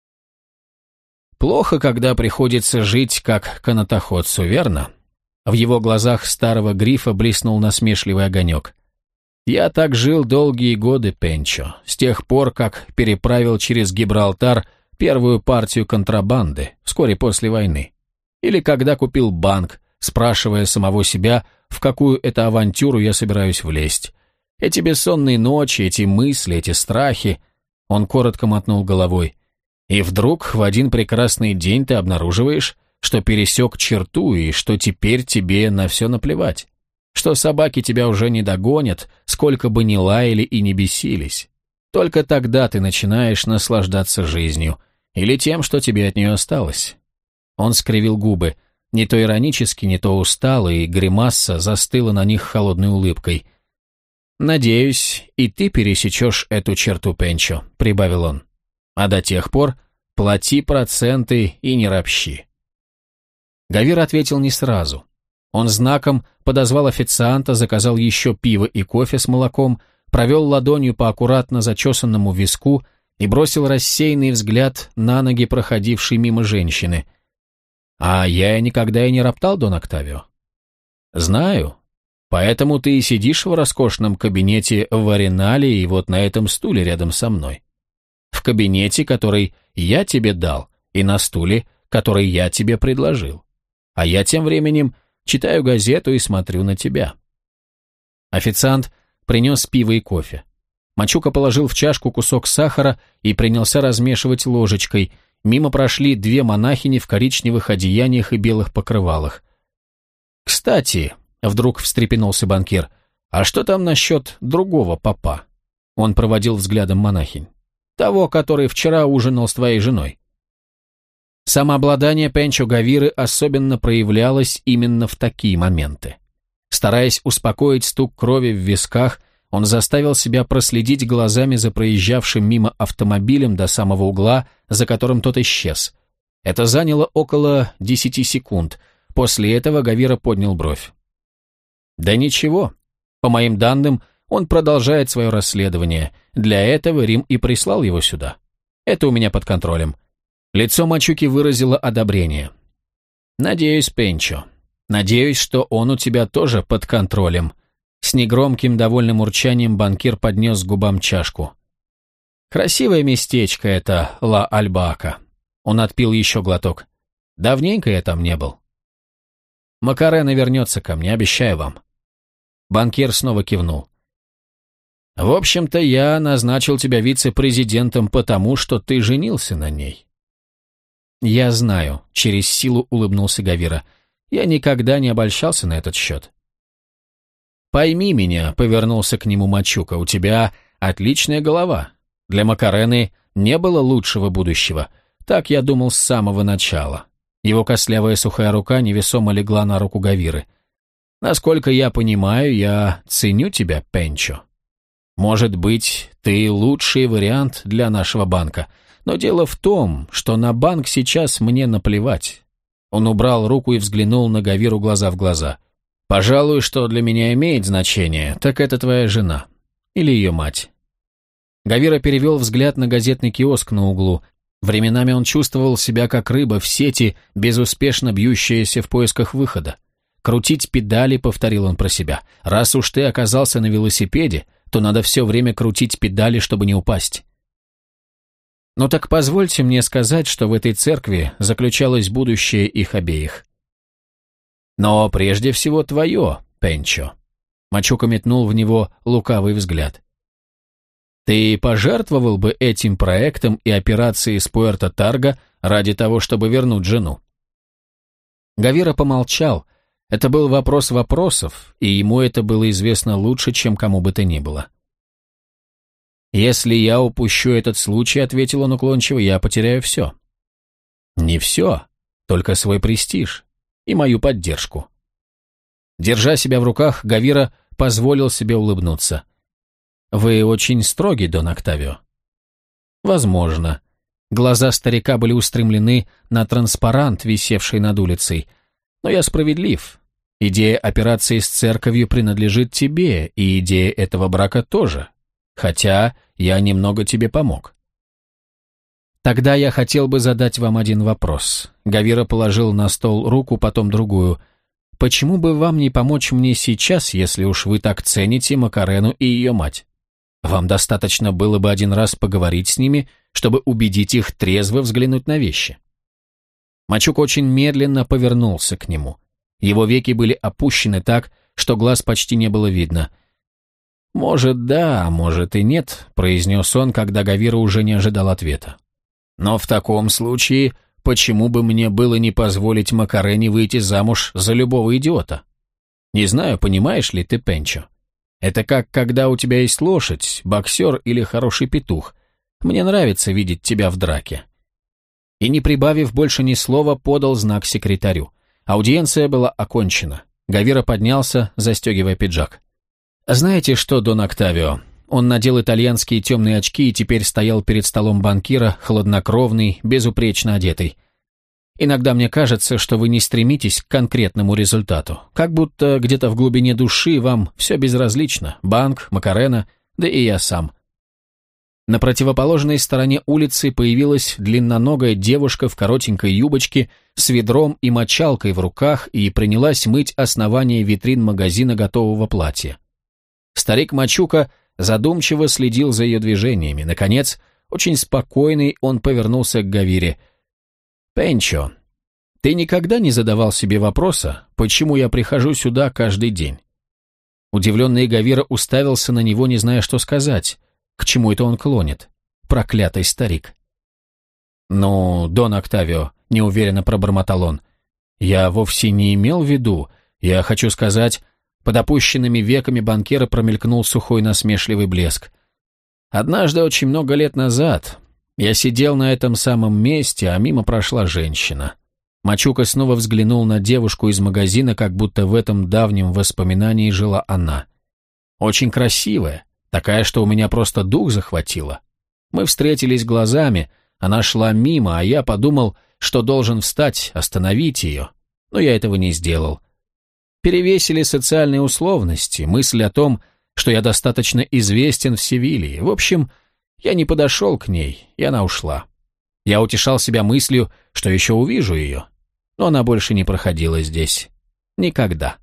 «Плохо, когда приходится жить как канатоходцу, верно?» В его глазах старого грифа блеснул насмешливый огонек. «Я так жил долгие годы, Пенчо, с тех пор, как переправил через Гибралтар первую партию контрабанды, вскоре после войны. Или когда купил банк, спрашивая самого себя, в какую это авантюру я собираюсь влезть. Эти бессонные ночи, эти мысли, эти страхи...» Он коротко мотнул головой. «И вдруг в один прекрасный день ты обнаруживаешь, что пересек черту и что теперь тебе на все наплевать. Что собаки тебя уже не догонят, сколько бы ни лаяли и не бесились. Только тогда ты начинаешь наслаждаться жизнью, или тем, что тебе от нее осталось». Он скривил губы, не то иронически, не то устало, и гримаса застыла на них холодной улыбкой. «Надеюсь, и ты пересечешь эту черту, Пенчо», — прибавил он. «А до тех пор плати проценты и не ропщи». Гавир ответил не сразу. Он знаком подозвал официанта, заказал еще пиво и кофе с молоком, провел ладонью по аккуратно зачесанному виску и бросил рассеянный взгляд на ноги проходившей мимо женщины. «А я никогда и не роптал, Дон Октавио». «Знаю. Поэтому ты и сидишь в роскошном кабинете в Аренале и вот на этом стуле рядом со мной. В кабинете, который я тебе дал, и на стуле, который я тебе предложил. А я тем временем читаю газету и смотрю на тебя». Официант принес пиво и кофе. Мачука положил в чашку кусок сахара и принялся размешивать ложечкой. Мимо прошли две монахини в коричневых одеяниях и белых покрывалах. «Кстати», — вдруг встрепенулся банкир, — «а что там насчет другого попа?» Он проводил взглядом монахинь. «Того, который вчера ужинал с твоей женой». Самообладание Пенчо Гавиры особенно проявлялось именно в такие моменты. Стараясь успокоить стук крови в висках, он заставил себя проследить глазами за проезжавшим мимо автомобилем до самого угла, за которым тот исчез. Это заняло около десяти секунд. После этого Гавира поднял бровь. «Да ничего. По моим данным, он продолжает свое расследование. Для этого Рим и прислал его сюда. Это у меня под контролем». Лицо Мачуки выразило одобрение. «Надеюсь, Пенчо. Надеюсь, что он у тебя тоже под контролем». С негромким довольным урчанием банкир поднес к губам чашку. «Красивое местечко это, Ла-Альбаака». Он отпил еще глоток. «Давненько я там не был». «Макарена вернется ко мне, обещаю вам». Банкир снова кивнул. «В общем-то, я назначил тебя вице-президентом потому, что ты женился на ней». «Я знаю», — через силу улыбнулся Гавира. «Я никогда не обольщался на этот счет». «Пойми меня», — повернулся к нему Мачука, — «у тебя отличная голова. Для Макарены не было лучшего будущего. Так я думал с самого начала». Его костлявая сухая рука невесомо легла на руку Гавиры. «Насколько я понимаю, я ценю тебя, Пенчо. Может быть, ты лучший вариант для нашего банка, но дело в том, что на банк сейчас мне наплевать». Он убрал руку и взглянул на Гавиру глаза в глаза. «Пожалуй, что для меня имеет значение, так это твоя жена. Или ее мать». Гавира перевел взгляд на газетный киоск на углу. Временами он чувствовал себя как рыба в сети, безуспешно бьющаяся в поисках выхода. «Крутить педали», — повторил он про себя. «Раз уж ты оказался на велосипеде, то надо все время крутить педали, чтобы не упасть». «Ну так позвольте мне сказать, что в этой церкви заключалось будущее их обеих». «Но прежде всего твое, Пенчо». Мачука метнул в него лукавый взгляд. «Ты пожертвовал бы этим проектом и операцией с Пуэрто-Тарго ради того, чтобы вернуть жену?» Гавира помолчал. Это был вопрос вопросов, и ему это было известно лучше, чем кому бы то ни было. «Если я упущу этот случай, — ответил он уклончиво, — я потеряю все». «Не все, только свой престиж и мою поддержку». Держа себя в руках, Гавира позволил себе улыбнуться. «Вы очень строгий, Дон Октавио». «Возможно». Глаза старика были устремлены на транспарант, висевший над улицей. «Но я справедлив. Идея операции с церковью принадлежит тебе, и идея этого брака тоже. Хотя я немного тебе помог». «Тогда я хотел бы задать вам один вопрос». Гавира положил на стол руку, потом другую. «Почему бы вам не помочь мне сейчас, если уж вы так цените Макарену и ее мать? Вам достаточно было бы один раз поговорить с ними, чтобы убедить их трезво взглянуть на вещи». Мачука очень медленно повернулся к нему. Его веки были опущены так, что глаз почти не было видно. «Может, да, может и нет», — произнес он, когда Гавира уже не ожидал ответа. «Но в таком случае, почему бы мне было не позволить Макарене выйти замуж за любого идиота? Не знаю, понимаешь ли ты, Пенчо? Это как когда у тебя есть лошадь, боксер или хороший петух. Мне нравится видеть тебя в драке». И, не прибавив больше ни слова, подал знак секретарю. Аудиенция была окончена. Гавира поднялся, застегивая пиджак. «Знаете что, Дон Октавио?» Он надел итальянские темные очки и теперь стоял перед столом банкира, хладнокровный, безупречно одетый. «Иногда мне кажется, что вы не стремитесь к конкретному результату. Как будто где-то в глубине души вам все безразлично. Банк, Макарена, да и я сам». На противоположной стороне улицы появилась длинноногая девушка в коротенькой юбочке с ведром и мочалкой в руках и принялась мыть основание витрин магазина готового платья. Старик Мачука задумчиво следил за ее движениями. Наконец, очень спокойный, он повернулся к Гавире. «Пенчо, ты никогда не задавал себе вопроса, почему я прихожу сюда каждый день?» Удивленный Гавира уставился на него, не зная, что сказать. К чему это он клонит? Проклятый старик. «Ну, Дон Октавио», — неуверенно пробормотал он, — «я вовсе не имел в виду. Я хочу сказать...» Под опущенными веками банкира промелькнул сухой насмешливый блеск. «Однажды, очень много лет назад, я сидел на этом самом месте, а мимо прошла женщина». Мачука снова взглянул на девушку из магазина, как будто в этом давнем воспоминании жила она. «Очень красивая, такая, что у меня просто дух захватило. Мы встретились глазами, она шла мимо, а я подумал, что должен встать, остановить ее, но я этого не сделал. Перевесили социальные условности, мысль о том, что я достаточно известен в Севилье. В общем, я не подошел к ней, и она ушла. Я утешал себя мыслью, что еще увижу ее, но она больше не проходила здесь. Никогда».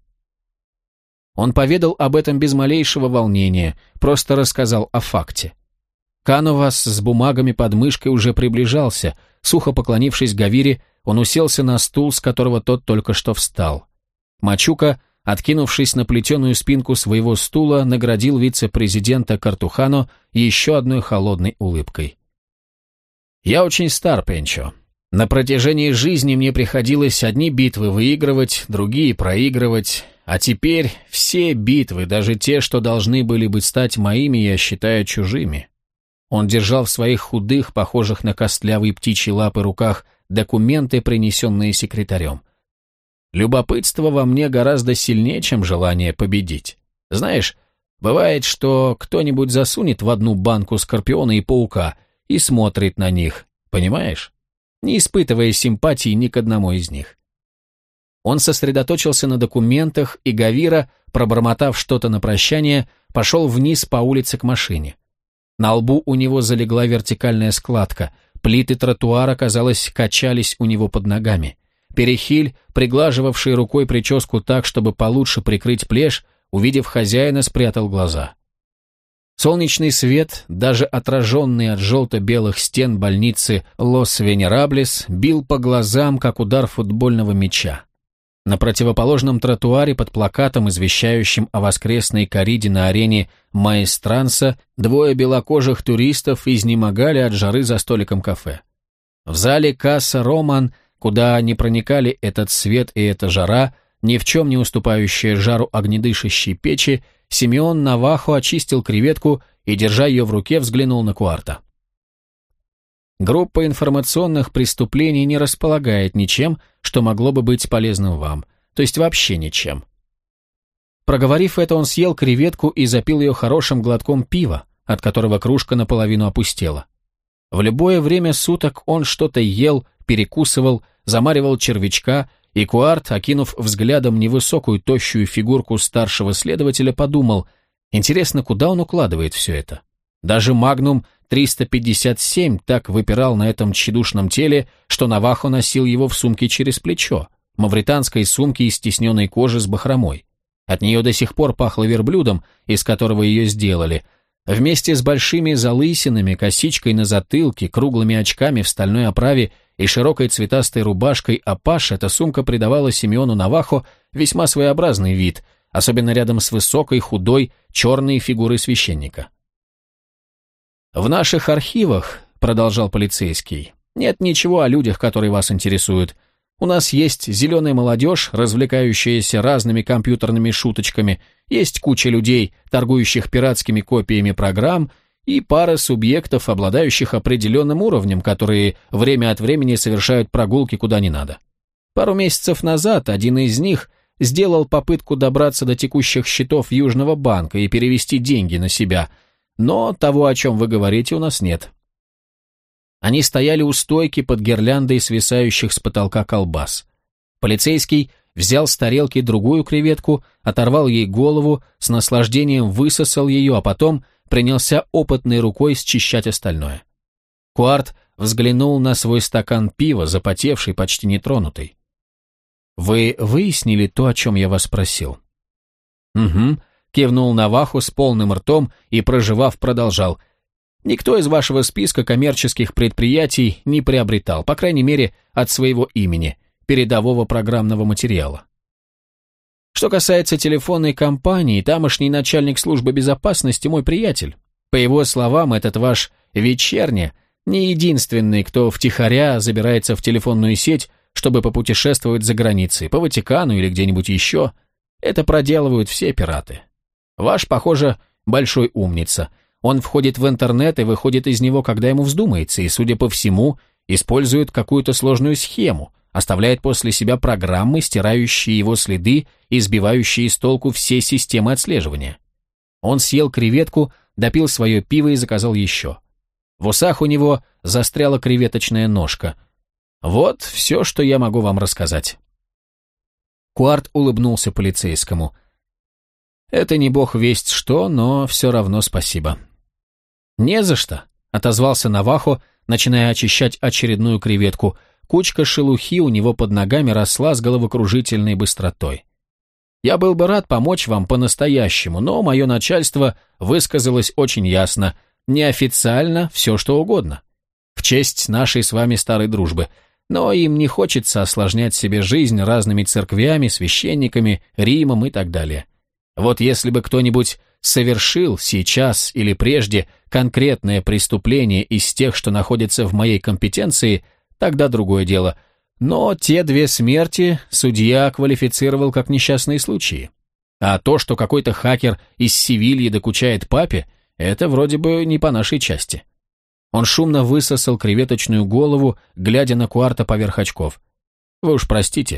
Он поведал об этом без малейшего волнения, просто рассказал о факте. Кановас с бумагами под мышкой уже приближался. Сухо поклонившись Гавире, он уселся на стул, с которого тот только что встал. Мачука, откинувшись на плетеную спинку своего стула, наградил вице-президента Картухано еще одной холодной улыбкой. «Я очень стар, Пенчо. На протяжении жизни мне приходилось одни битвы выигрывать, другие проигрывать, а теперь все битвы, даже те, что должны были бы стать моими, я считаю чужими». Он держал в своих худых, похожих на костлявые птичьи лапы руках, документы, принесенные секретарем. Любопытство во мне гораздо сильнее, чем желание победить. Знаешь, бывает, что кто-нибудь засунет в одну банку скорпиона и паука и смотрит на них, понимаешь? Не испытывая симпатии ни к одному из них. Он сосредоточился на документах, и Гавира, пробормотав что-то на прощание, пошел вниз по улице к машине. На лбу у него залегла вертикальная складка, плиты тротуара, казалось, качались у него под ногами. Перехиль, приглаживавший рукой прическу так, чтобы получше прикрыть плешь, увидев хозяина, спрятал глаза. Солнечный свет, даже отраженный от желто-белых стен больницы Лос-Венераблес, бил по глазам, как удар футбольного мяча. На противоположном тротуаре под плакатом, извещающим о воскресной кориде на арене Маэстранса, двое белокожих туристов изнемогали от жары за столиком кафе. В зале Касса Роман, куда не проникали этот свет и эта жара, ни в чем не уступающая жару огнедышащей печи, Симеон Навахо очистил креветку и, держа ее в руке, взглянул на Куарта. Группа информационных преступлений не располагает ничем, что могло бы быть полезным вам, то есть вообще ничем. Проговорив это, он съел креветку и запил ее хорошим глотком пива, от которого кружка наполовину опустела. В любое время суток он что-то ел, перекусывал, замаривал червячка, и Куарт, окинув взглядом невысокую тощую фигурку старшего следователя, подумал, интересно, куда он укладывает все это? Даже Магнум триста пятьдесят семь так выпирал на этом тщедушном теле, что Навахо носил его в сумке через плечо, мавританской сумке из стесненной кожи с бахромой. От нее до сих пор пахло верблюдом, из которого ее сделали. Вместе с большими залысинами, косичкой на затылке, круглыми очками в стальной оправе и широкой цветастой рубашкой апаш эта сумка придавала Симеону Навахо весьма своеобразный вид, особенно рядом с высокой, худой, черной фигурой священника. «В наших архивах, — продолжал полицейский, — нет ничего о людях, которые вас интересуют. У нас есть зеленая молодежь, развлекающаяся разными компьютерными шуточками, есть куча людей, торгующих пиратскими копиями программ, и пара субъектов, обладающих определенным уровнем, которые время от времени совершают прогулки куда не надо. Пару месяцев назад один из них сделал попытку добраться до текущих счетов Южного банка и перевести деньги на себя, но того, о чем вы говорите, у нас нет». Они стояли у стойки под гирляндой свисающих с потолка колбас. Полицейский взял с тарелки другую креветку, оторвал ей голову, с наслаждением высосал ее, а потом принялся опытной рукой счищать остальное. Куарт взглянул на свой стакан пива, запотевший, почти нетронутый. «Вы выяснили то, о чем я вас спросил?» «Угу», — кивнул Навахо с полным ртом и, прожевав, продолжал. «Никто из вашего списка коммерческих предприятий не приобретал, по крайней мере, от своего имени, передового программного материала». Что касается телефонной компании, тамошний начальник службы безопасности мой приятель. По его словам, этот ваш вечерня не единственный, кто втихаря забирается в телефонную сеть, чтобы попутешествовать за границей, по Ватикану или где-нибудь еще. Это проделывают все пираты. Ваш, похоже, большой умница. Он входит в интернет и выходит из него, когда ему вздумается, и, судя по всему, использует какую-то сложную схему, оставляет после себя программы, стирающие его следы и сбивающие с толку все системы отслеживания. Он съел креветку, допил свое пиво и заказал еще. В усах у него застряла креветочная ножка. Вот все, что я могу вам рассказать. Куарт улыбнулся полицейскому. «Это не бог весть что, но все равно спасибо». «Не за что», — отозвался Навахо, начиная очищать очередную креветку. Кучка шелухи у него под ногами росла с головокружительной быстротой. «Я был бы рад помочь вам по-настоящему, но мое начальство высказалось очень ясно. Неофициально все что угодно. В честь нашей с вами старой дружбы. Но им не хочется осложнять себе жизнь разными церквями, священниками, Римом и так далее. Вот если бы кто-нибудь совершил сейчас или прежде конкретное преступление из тех, что находятся в моей компетенции, тогда другое дело. Но те две смерти судья квалифицировал как несчастные случаи. А то, что какой-то хакер из Севильи докучает папе, это вроде бы не по нашей части». Он шумно высосал креветочную голову, глядя на Куарта поверх очков. «Вы уж простите».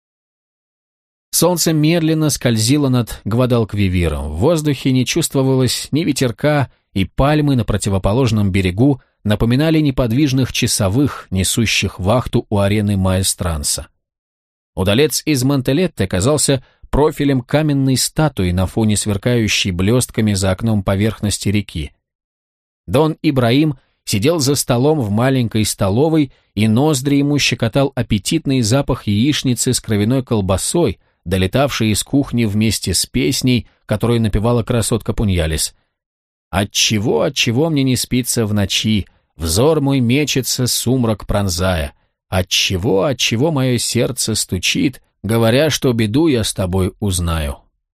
Солнце медленно скользило над Гвадалквивиром. В воздухе не чувствовалось ни ветерка, и пальмы на противоположном берегу напоминали неподвижных часовых, несущих вахту у арены Маэстранса. Удалец из Монтелетте казался профилем каменной статуи на фоне сверкающей блестками за окном поверхности реки. Дон Ибраим сидел за столом в маленькой столовой, и ноздри ему щекотал аппетитный запах яичницы с кровяной колбасой, долетавший из кухни вместе с песней, которую напевала красотка Пуньялис. «Отчего, отчего мне не спится в ночи, взор мой мечется, сумрак пронзая. Отчего, отчего мое сердце стучит, говоря, что беду я с тобой узнаю».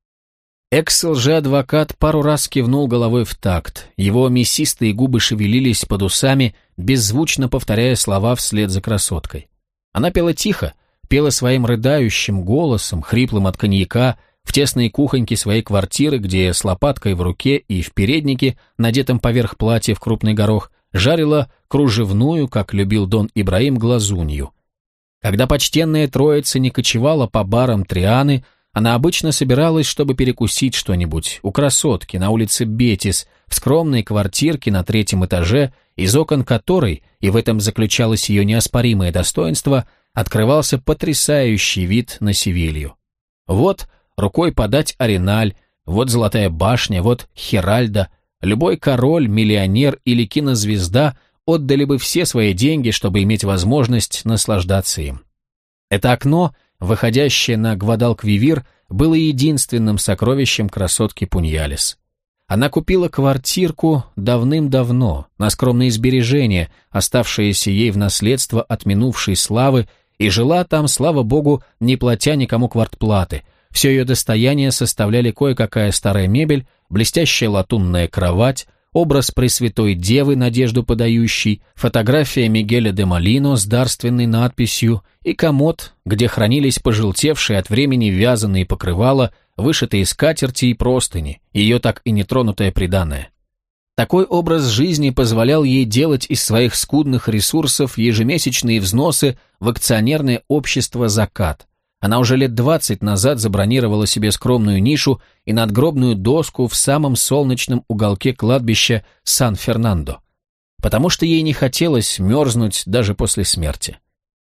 Экс-лжеадвокат пару раз кивнул головой в такт. Его мясистые губы шевелились под усами, беззвучно повторяя слова вслед за красоткой. Она пела тихо, пела своим рыдающим голосом, хриплым от коньяка, в тесной кухоньке своей квартиры, где с лопаткой в руке и в переднике, надетом поверх платья в крупный горох, жарила кружевную, как любил Дон Ибраим, глазунью. Когда почтенная троица не кочевала по барам Трианы, она обычно собиралась, чтобы перекусить что-нибудь у красотки на улице Бетис, в скромной квартирке на третьем этаже, из окон которой, и в этом заключалось ее неоспоримое достоинство, открывался потрясающий вид на Севилью. Вот рукой подать Ареналь, вот Золотая башня, вот Хиральда. Любой король, миллионер или кинозвезда отдали бы все свои деньги, чтобы иметь возможность наслаждаться им. Это окно, выходящее на Гвадалквивир, было единственным сокровищем красотки Пуньялис. Она купила квартирку давным-давно, на скромные сбережения, оставшиеся ей в наследство от минувшей славы, и жила там, слава богу, не платя никому квартплаты. Все ее достояние составляли кое-какая старая мебель, блестящая латунная кровать, образ Пресвятой Девы, надежду подающей, фотография Мигеля де Молино с дарственной надписью и комод, где хранились пожелтевшие от времени вязаные покрывала, вышитые скатерти и простыни, ее так и нетронутое приданое. Такой образ жизни позволял ей делать из своих скудных ресурсов ежемесячные взносы в акционерное общество «Закат». Она уже лет двадцать назад забронировала себе скромную нишу и надгробную доску в самом солнечном уголке кладбища Сан-Фернандо, потому что ей не хотелось мерзнуть даже после смерти.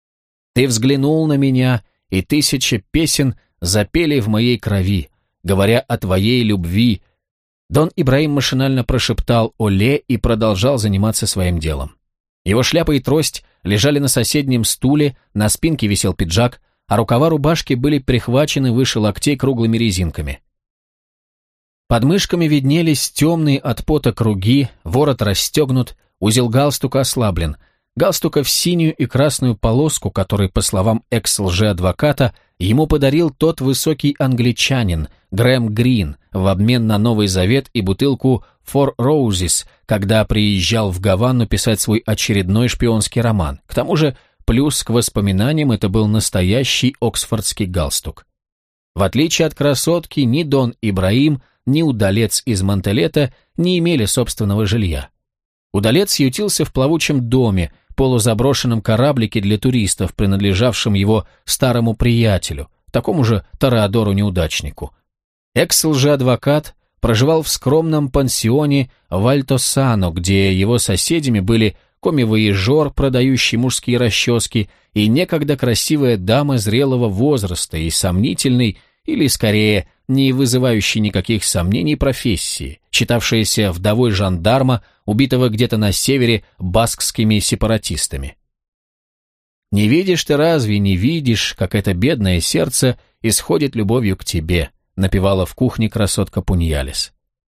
«Ты взглянул на меня, и тысяча песен запели в моей крови, говоря о твоей любви». Дон Ибраим машинально прошептал «Оле» и продолжал заниматься своим делом. Его шляпа и трость лежали на соседнем стуле, на спинке висел пиджак, а рукава рубашки были прихвачены выше локтей круглыми резинками. Под мышками виднелись темные от пота круги, ворот расстегнут, узел галстука ослаблен. Галстука в синюю и красную полоску, который, по словам экс-лжеадвоката, ему подарил тот высокий англичанин, Грэм Грин, в обмен на Новый Завет и бутылку Four Roses, когда приезжал в Гавану писать свой очередной шпионский роман. К тому же, плюс к воспоминаниям, это был настоящий оксфордский галстук. В отличие от красотки, ни Дон Ибраим, ни удалец из Монтелета не имели собственного жилья. Удалец ютился в плавучем доме, полузаброшенном кораблике для туристов, принадлежавшем его старому приятелю, такому же Тореадору-неудачнику. Экс-лжеадвокат проживал в скромном пансионе в Альтосано, где его соседями были коми-вояжер, продающий мужские расчески, и некогда красивая дама зрелого возраста и сомнительной, или, скорее, не вызывающей никаких сомнений профессии, считавшаяся вдовой жандарма, убитого где-то на севере баскскими сепаратистами. «Не видишь ты разве, не видишь, как это бедное сердце исходит любовью к тебе», напевала в кухне красотка Пуньялес.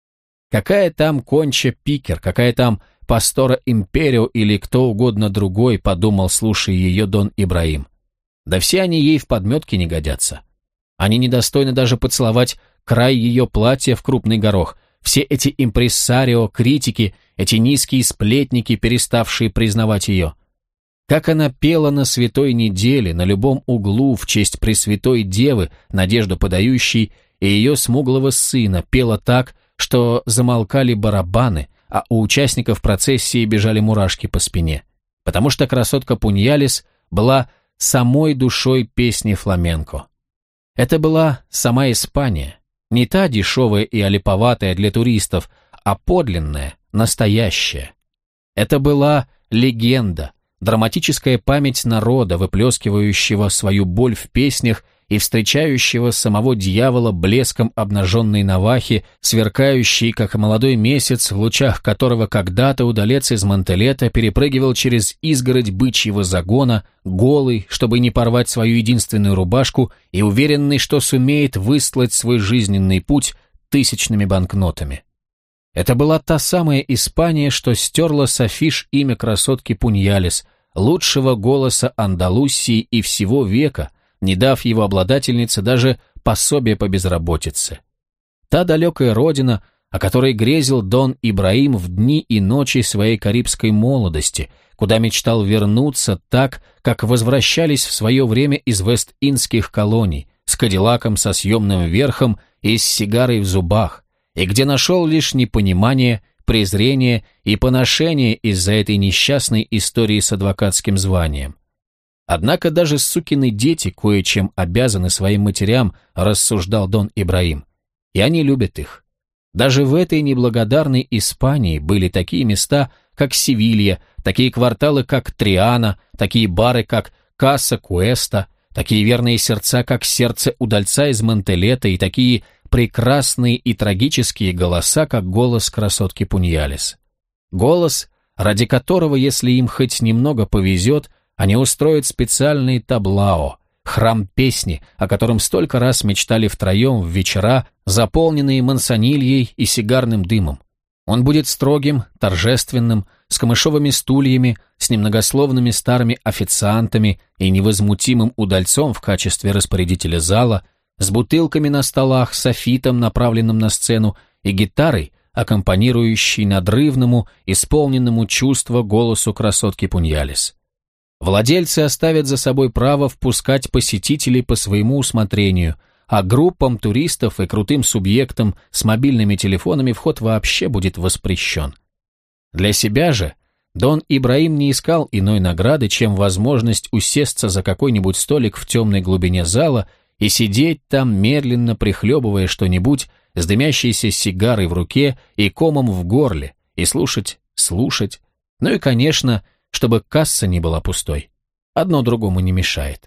Какая там Конча Пикер, какая там Пастора Империо или кто угодно другой, подумал, слушая ее Дон Ибраим. Да все они ей в подметке не годятся. Они недостойны даже поцеловать край ее платья в крупный горох. Все эти импрессарио, критики, эти низкие сплетники, переставшие признавать ее. Как она пела на святой неделе, на любом углу, в честь Пресвятой Девы, надежду подающей, и ее смуглого сына, пела так, что замолкали барабаны, а у участников процессии бежали мурашки по спине. Потому что красотка Пуньялес была самой душой песни фламенко. Это была сама Испания, не та дешевая и олиповатая для туристов, а подлинная, настоящая. Это была легенда, драматическая память народа, выплескивающего свою боль в песнях и встречающего самого дьявола блеском обнаженной навахи, сверкающей, как молодой месяц, в лучах которого когда-то удалец из Монтелета перепрыгивал через изгородь бычьего загона, голый, чтобы не порвать свою единственную рубашку, и уверенный, что сумеет выслать свой жизненный путь тысячными банкнотами. Это была та самая Испания, что стерла с афиш имя красотки Пуньялес, лучшего голоса Андалусии и всего века, не дав его обладательнице даже пособие по безработице. Та далекая родина, о которой грезил Дон Ибраим в дни и ночи своей карибской молодости, куда мечтал вернуться так, как возвращались в свое время из вест-индских колоний, с кадиллаком со съемным верхом и с сигарой в зубах, и где нашел лишь непонимание, презрение и поношение из-за этой несчастной истории с адвокатским званием. Однако даже сукины дети кое-чем обязаны своим матерям, рассуждал Дон Ибраим, и они любят их. Даже в этой неблагодарной Испании были такие места, как Севилья, такие кварталы, как Триана, такие бары, как Каса Куэста, такие верные сердца, как сердце удальца из Монтелета, и такие прекрасные и трагические голоса, как голос красотки Пуньялес. Голос, ради которого, если им хоть немного повезет, они устроят специальный таблао, храм песни, о котором столько раз мечтали втроем в вечера, заполненные мансонильей и сигарным дымом. Он будет строгим, торжественным, с камышовыми стульями, с немногословными старыми официантами и невозмутимым удальцом в качестве распорядителя зала, с бутылками на столах, софитом, направленным на сцену, и гитарой, аккомпанирующей надрывному, исполненному чувства голосу красотки Пуньялес. Владельцы оставят за собой право впускать посетителей по своему усмотрению, а группам туристов и крутым субъектам с мобильными телефонами вход вообще будет воспрещен. Для себя же Дон Ибраим не искал иной награды, чем возможность усесться за какой-нибудь столик в темной глубине зала и сидеть там, медленно прихлебывая что-нибудь с дымящейся сигарой в руке и комом в горле, и слушать, слушать, ну и, конечно, чтобы касса не была пустой. Одно другому не мешает.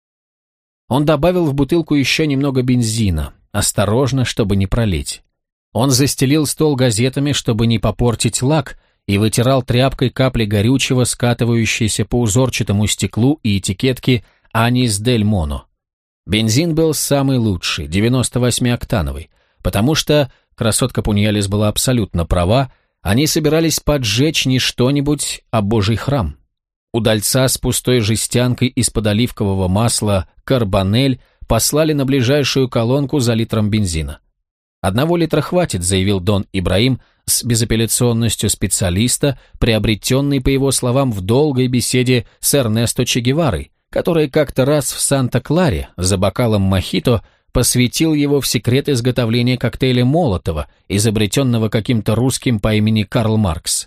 Он добавил в бутылку еще немного бензина, осторожно, чтобы не пролить. Он застелил стол газетами, чтобы не попортить лак, и вытирал тряпкой капли горючего, скатывающиеся по узорчатому стеклу и этикетке «Анис дель Моно». Бензин был самый лучший, девяносто восьмioктановый, потому что, красотка Пуньялес была абсолютно права, они собирались поджечь не что-нибудь, а Божий храм. Удальца с пустой жестянкой из-под оливкового масла «Карбонель» послали на ближайшую колонку за литром бензина. «Одного литра хватит», — заявил Дон Ибраим с безапелляционностью специалиста, приобретенный, по его словам, в долгой беседе с Эрнесто Че Геварой, который как-то раз в Санта-Кларе за бокалом мохито посвятил его в секрет изготовления коктейля Молотова, изобретенного каким-то русским по имени Карл Маркс.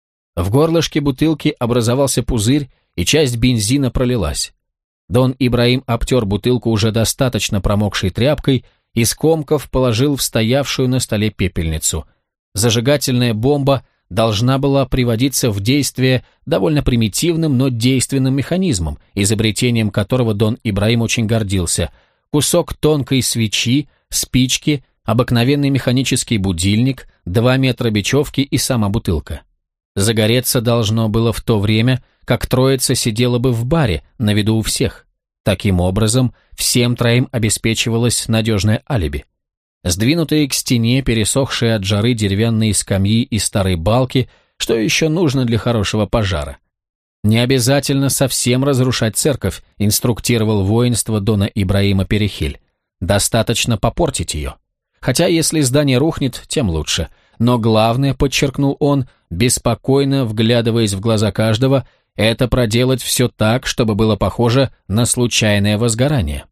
В горлышке бутылки образовался пузырь, и часть бензина пролилась. Дон Ибраим обтер бутылку уже достаточно промокшей тряпкой и, скомков, положил в стоявшую на столе пепельницу. Зажигательная бомба должна была приводиться в действие довольно примитивным, но действенным механизмом, изобретением которого Дон Ибраим очень гордился. Кусок тонкой свечи, спички, обыкновенный механический будильник, два метра бечевки и сама бутылка. Загореться должно было в то время, как троица сидела бы в баре, на виду у всех. Таким образом, всем троим обеспечивалось надежное алиби. Сдвинутые к стене, пересохшие от жары деревянные скамьи и старые балки, что еще нужно для хорошего пожара. Не обязательно совсем разрушать церковь, инструктировал воинство Дона Ибраима Перехиль. Достаточно попортить ее. Хотя если здание рухнет, тем лучше. Но главное, подчеркнул он, беспокойно вглядываясь в глаза каждого, это проделать все так, чтобы было похоже на случайное возгорание.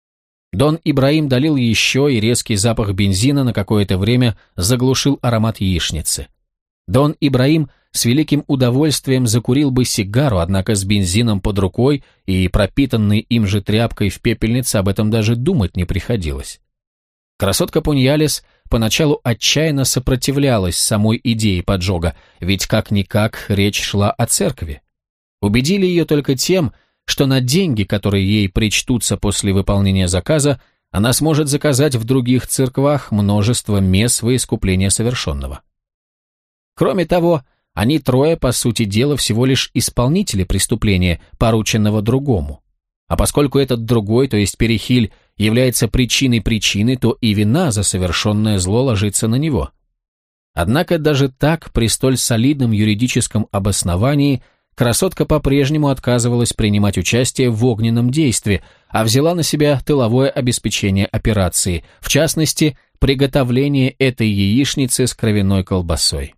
Дон Ибраим долил еще, и резкий запах бензина на какое-то время заглушил аромат яичницы. Дон Ибраим с великим удовольствием закурил бы сигару, однако с бензином под рукой и пропитанной им же тряпкой в пепельнице об этом даже думать не приходилось. Красотка Пуньялес поначалу отчаянно сопротивлялась самой идее поджога, ведь как-никак речь шла о церкви. Убедили ее только тем, что на деньги, которые ей причтутся после выполнения заказа, она сможет заказать в других церквах множество мес во искупление совершенного. Кроме того, они трое, по сути дела, всего лишь исполнители преступления, порученного другому. А поскольку этот другой, то есть Перехиль, является причиной причины, то и вина за совершенное зло ложится на него. Однако даже так, при столь солидном юридическом обосновании, красотка по-прежнему отказывалась принимать участие в огненном действии, а взяла на себя тыловое обеспечение операции, в частности, приготовление этой яичницы с кровяной колбасой.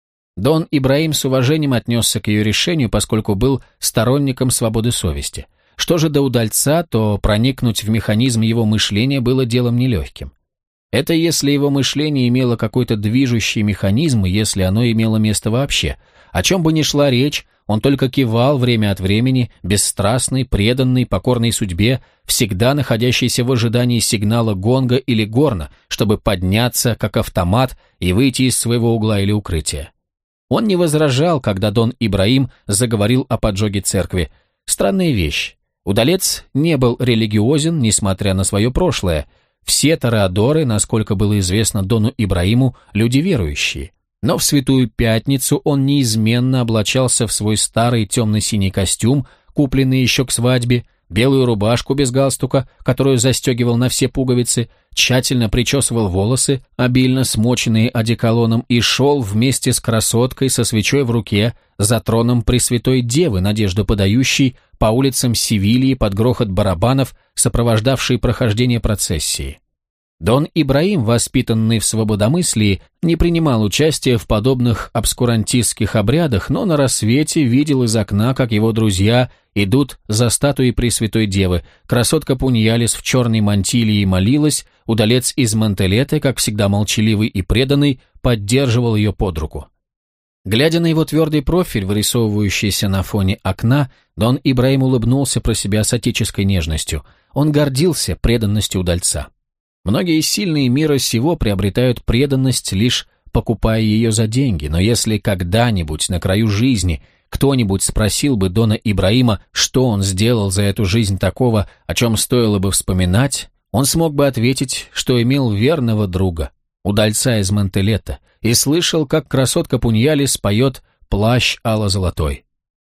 Дон Ибраим с уважением отнесся к ее решению, поскольку был сторонником свободы совести. Что же до удальца, то проникнуть в механизм его мышления было делом нелегким. Это если его мышление имело какой-то движущий механизм, если оно имело место вообще. О чем бы ни шла речь, он только кивал время от времени, бесстрастный, преданный, покорной судьбе, всегда находящийся в ожидании сигнала гонга или горна, чтобы подняться, как автомат, и выйти из своего угла или укрытия. Он не возражал, когда Дон Ибраим заговорил о поджоге церкви. Странная вещь. Удалец не был религиозен, несмотря на свое прошлое. Все тореадоры, насколько было известно Дону Ибраиму, люди верующие. Но в Святую Пятницу он неизменно облачался в свой старый темно-синий костюм, купленный еще к свадьбе, белую рубашку без галстука, которую застегивал на все пуговицы, тщательно причесывал волосы, обильно смоченные одеколоном, и шел вместе с красоткой со свечой в руке за троном Пресвятой Девы, надежду подающей, по улицам Севильи под грохот барабанов, сопровождавший прохождение процессии. Дон Ибраим, воспитанный в свободомыслии, не принимал участия в подобных обскурантистских обрядах, но на рассвете видел из окна, как его друзья идут за статуей Пресвятой Девы. Красотка Пуньялес в черной мантилии молилась, удалец из Мантелеты, как всегда молчаливый и преданный, поддерживал ее под руку. Глядя на его твердый профиль, вырисовывающийся на фоне окна, Дон Ибраим улыбнулся про себя с отеческой нежностью. Он гордился преданностью удальца. Многие сильные мира сего приобретают преданность, лишь покупая ее за деньги, но если когда-нибудь на краю жизни кто-нибудь спросил бы Дона Ибраима, что он сделал за эту жизнь такого, о чем стоило бы вспоминать, он смог бы ответить, что имел верного друга, удальца из Мантелета, и слышал, как красотка Пуньялес поет «Плащ ало-золотой».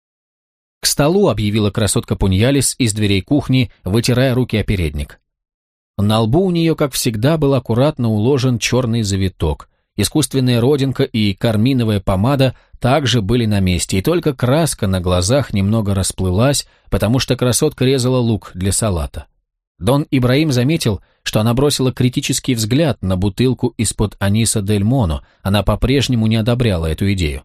«К столу», — объявила красотка Пуньялес из дверей кухни, вытирая руки о передник. На лбу у нее, как всегда, был аккуратно уложен черный завиток. Искусственная родинка и карминовая помада также были на месте, и только краска на глазах немного расплылась, потому что красотка резала лук для салата. Дон Ибраим заметил, что она бросила критический взгляд на бутылку из-под аниса дель Моно, она по-прежнему не одобряла эту идею.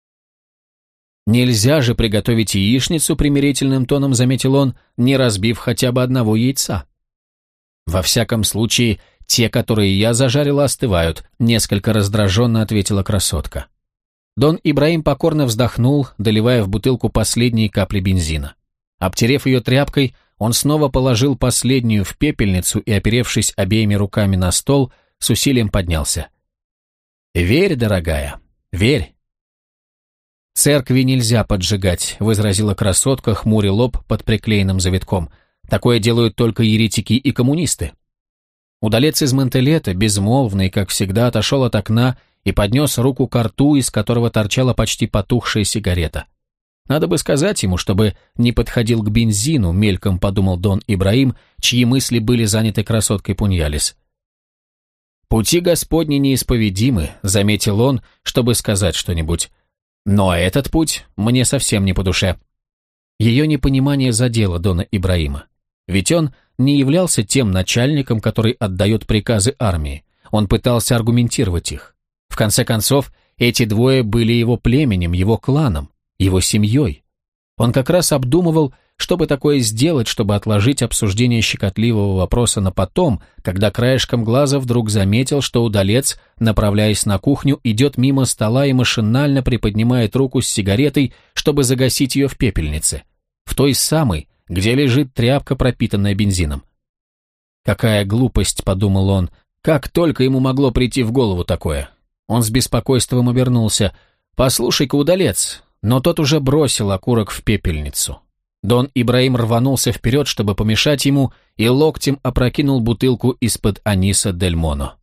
«Нельзя же приготовить яичницу», — примирительным тоном заметил он, не разбив хотя бы одного яйца. «Во всяком случае, те, которые я зажарила, остывают», — несколько раздраженно ответила красотка. Дон Ибраим покорно вздохнул, доливая в бутылку последние капли бензина. Обтерев ее тряпкой, он снова положил последнюю в пепельницу и, оперевшись обеими руками на стол, с усилием поднялся. «Верь, дорогая, верь». «Церкви нельзя поджигать», — возразила красотка, хмуря лоб под приклеенным завитком. «Такое делают только еретики и коммунисты». Удалец из Монтелета, безмолвный, как всегда, отошел от окна и поднес руку к рту, из которого торчала почти потухшая сигарета. «Надо бы сказать ему, чтобы не подходил к бензину», — мельком подумал Дон Ибраим, чьи мысли были заняты красоткой Пуньялес. «Пути Господни неисповедимы», — заметил он, чтобы сказать что-нибудь. «Но этот путь мне совсем не по душе». Ее непонимание задело Дона Ибраима. Ведь он не являлся тем начальником, который отдает приказы армии. Он пытался аргументировать их. В конце концов, эти двое были его племенем, его кланом, его семьей. Он как раз обдумывал, что бы такое сделать, чтобы отложить обсуждение щекотливого вопроса на потом, когда краешком глаза вдруг заметил, что удалец, направляясь на кухню, идет мимо стола и машинально приподнимает руку с сигаретой, чтобы загасить ее в пепельнице, в той самой, где лежит тряпка, пропитанная бензином. «Какая глупость», — подумал он, — «как только ему могло прийти в голову такое». Он с беспокойством обернулся. «Послушай-ка, удалец», но тот уже бросил окурок в пепельницу. Дон Ибраим рванулся вперед, чтобы помешать ему, и локтем опрокинул бутылку из-под аниса дель Моно.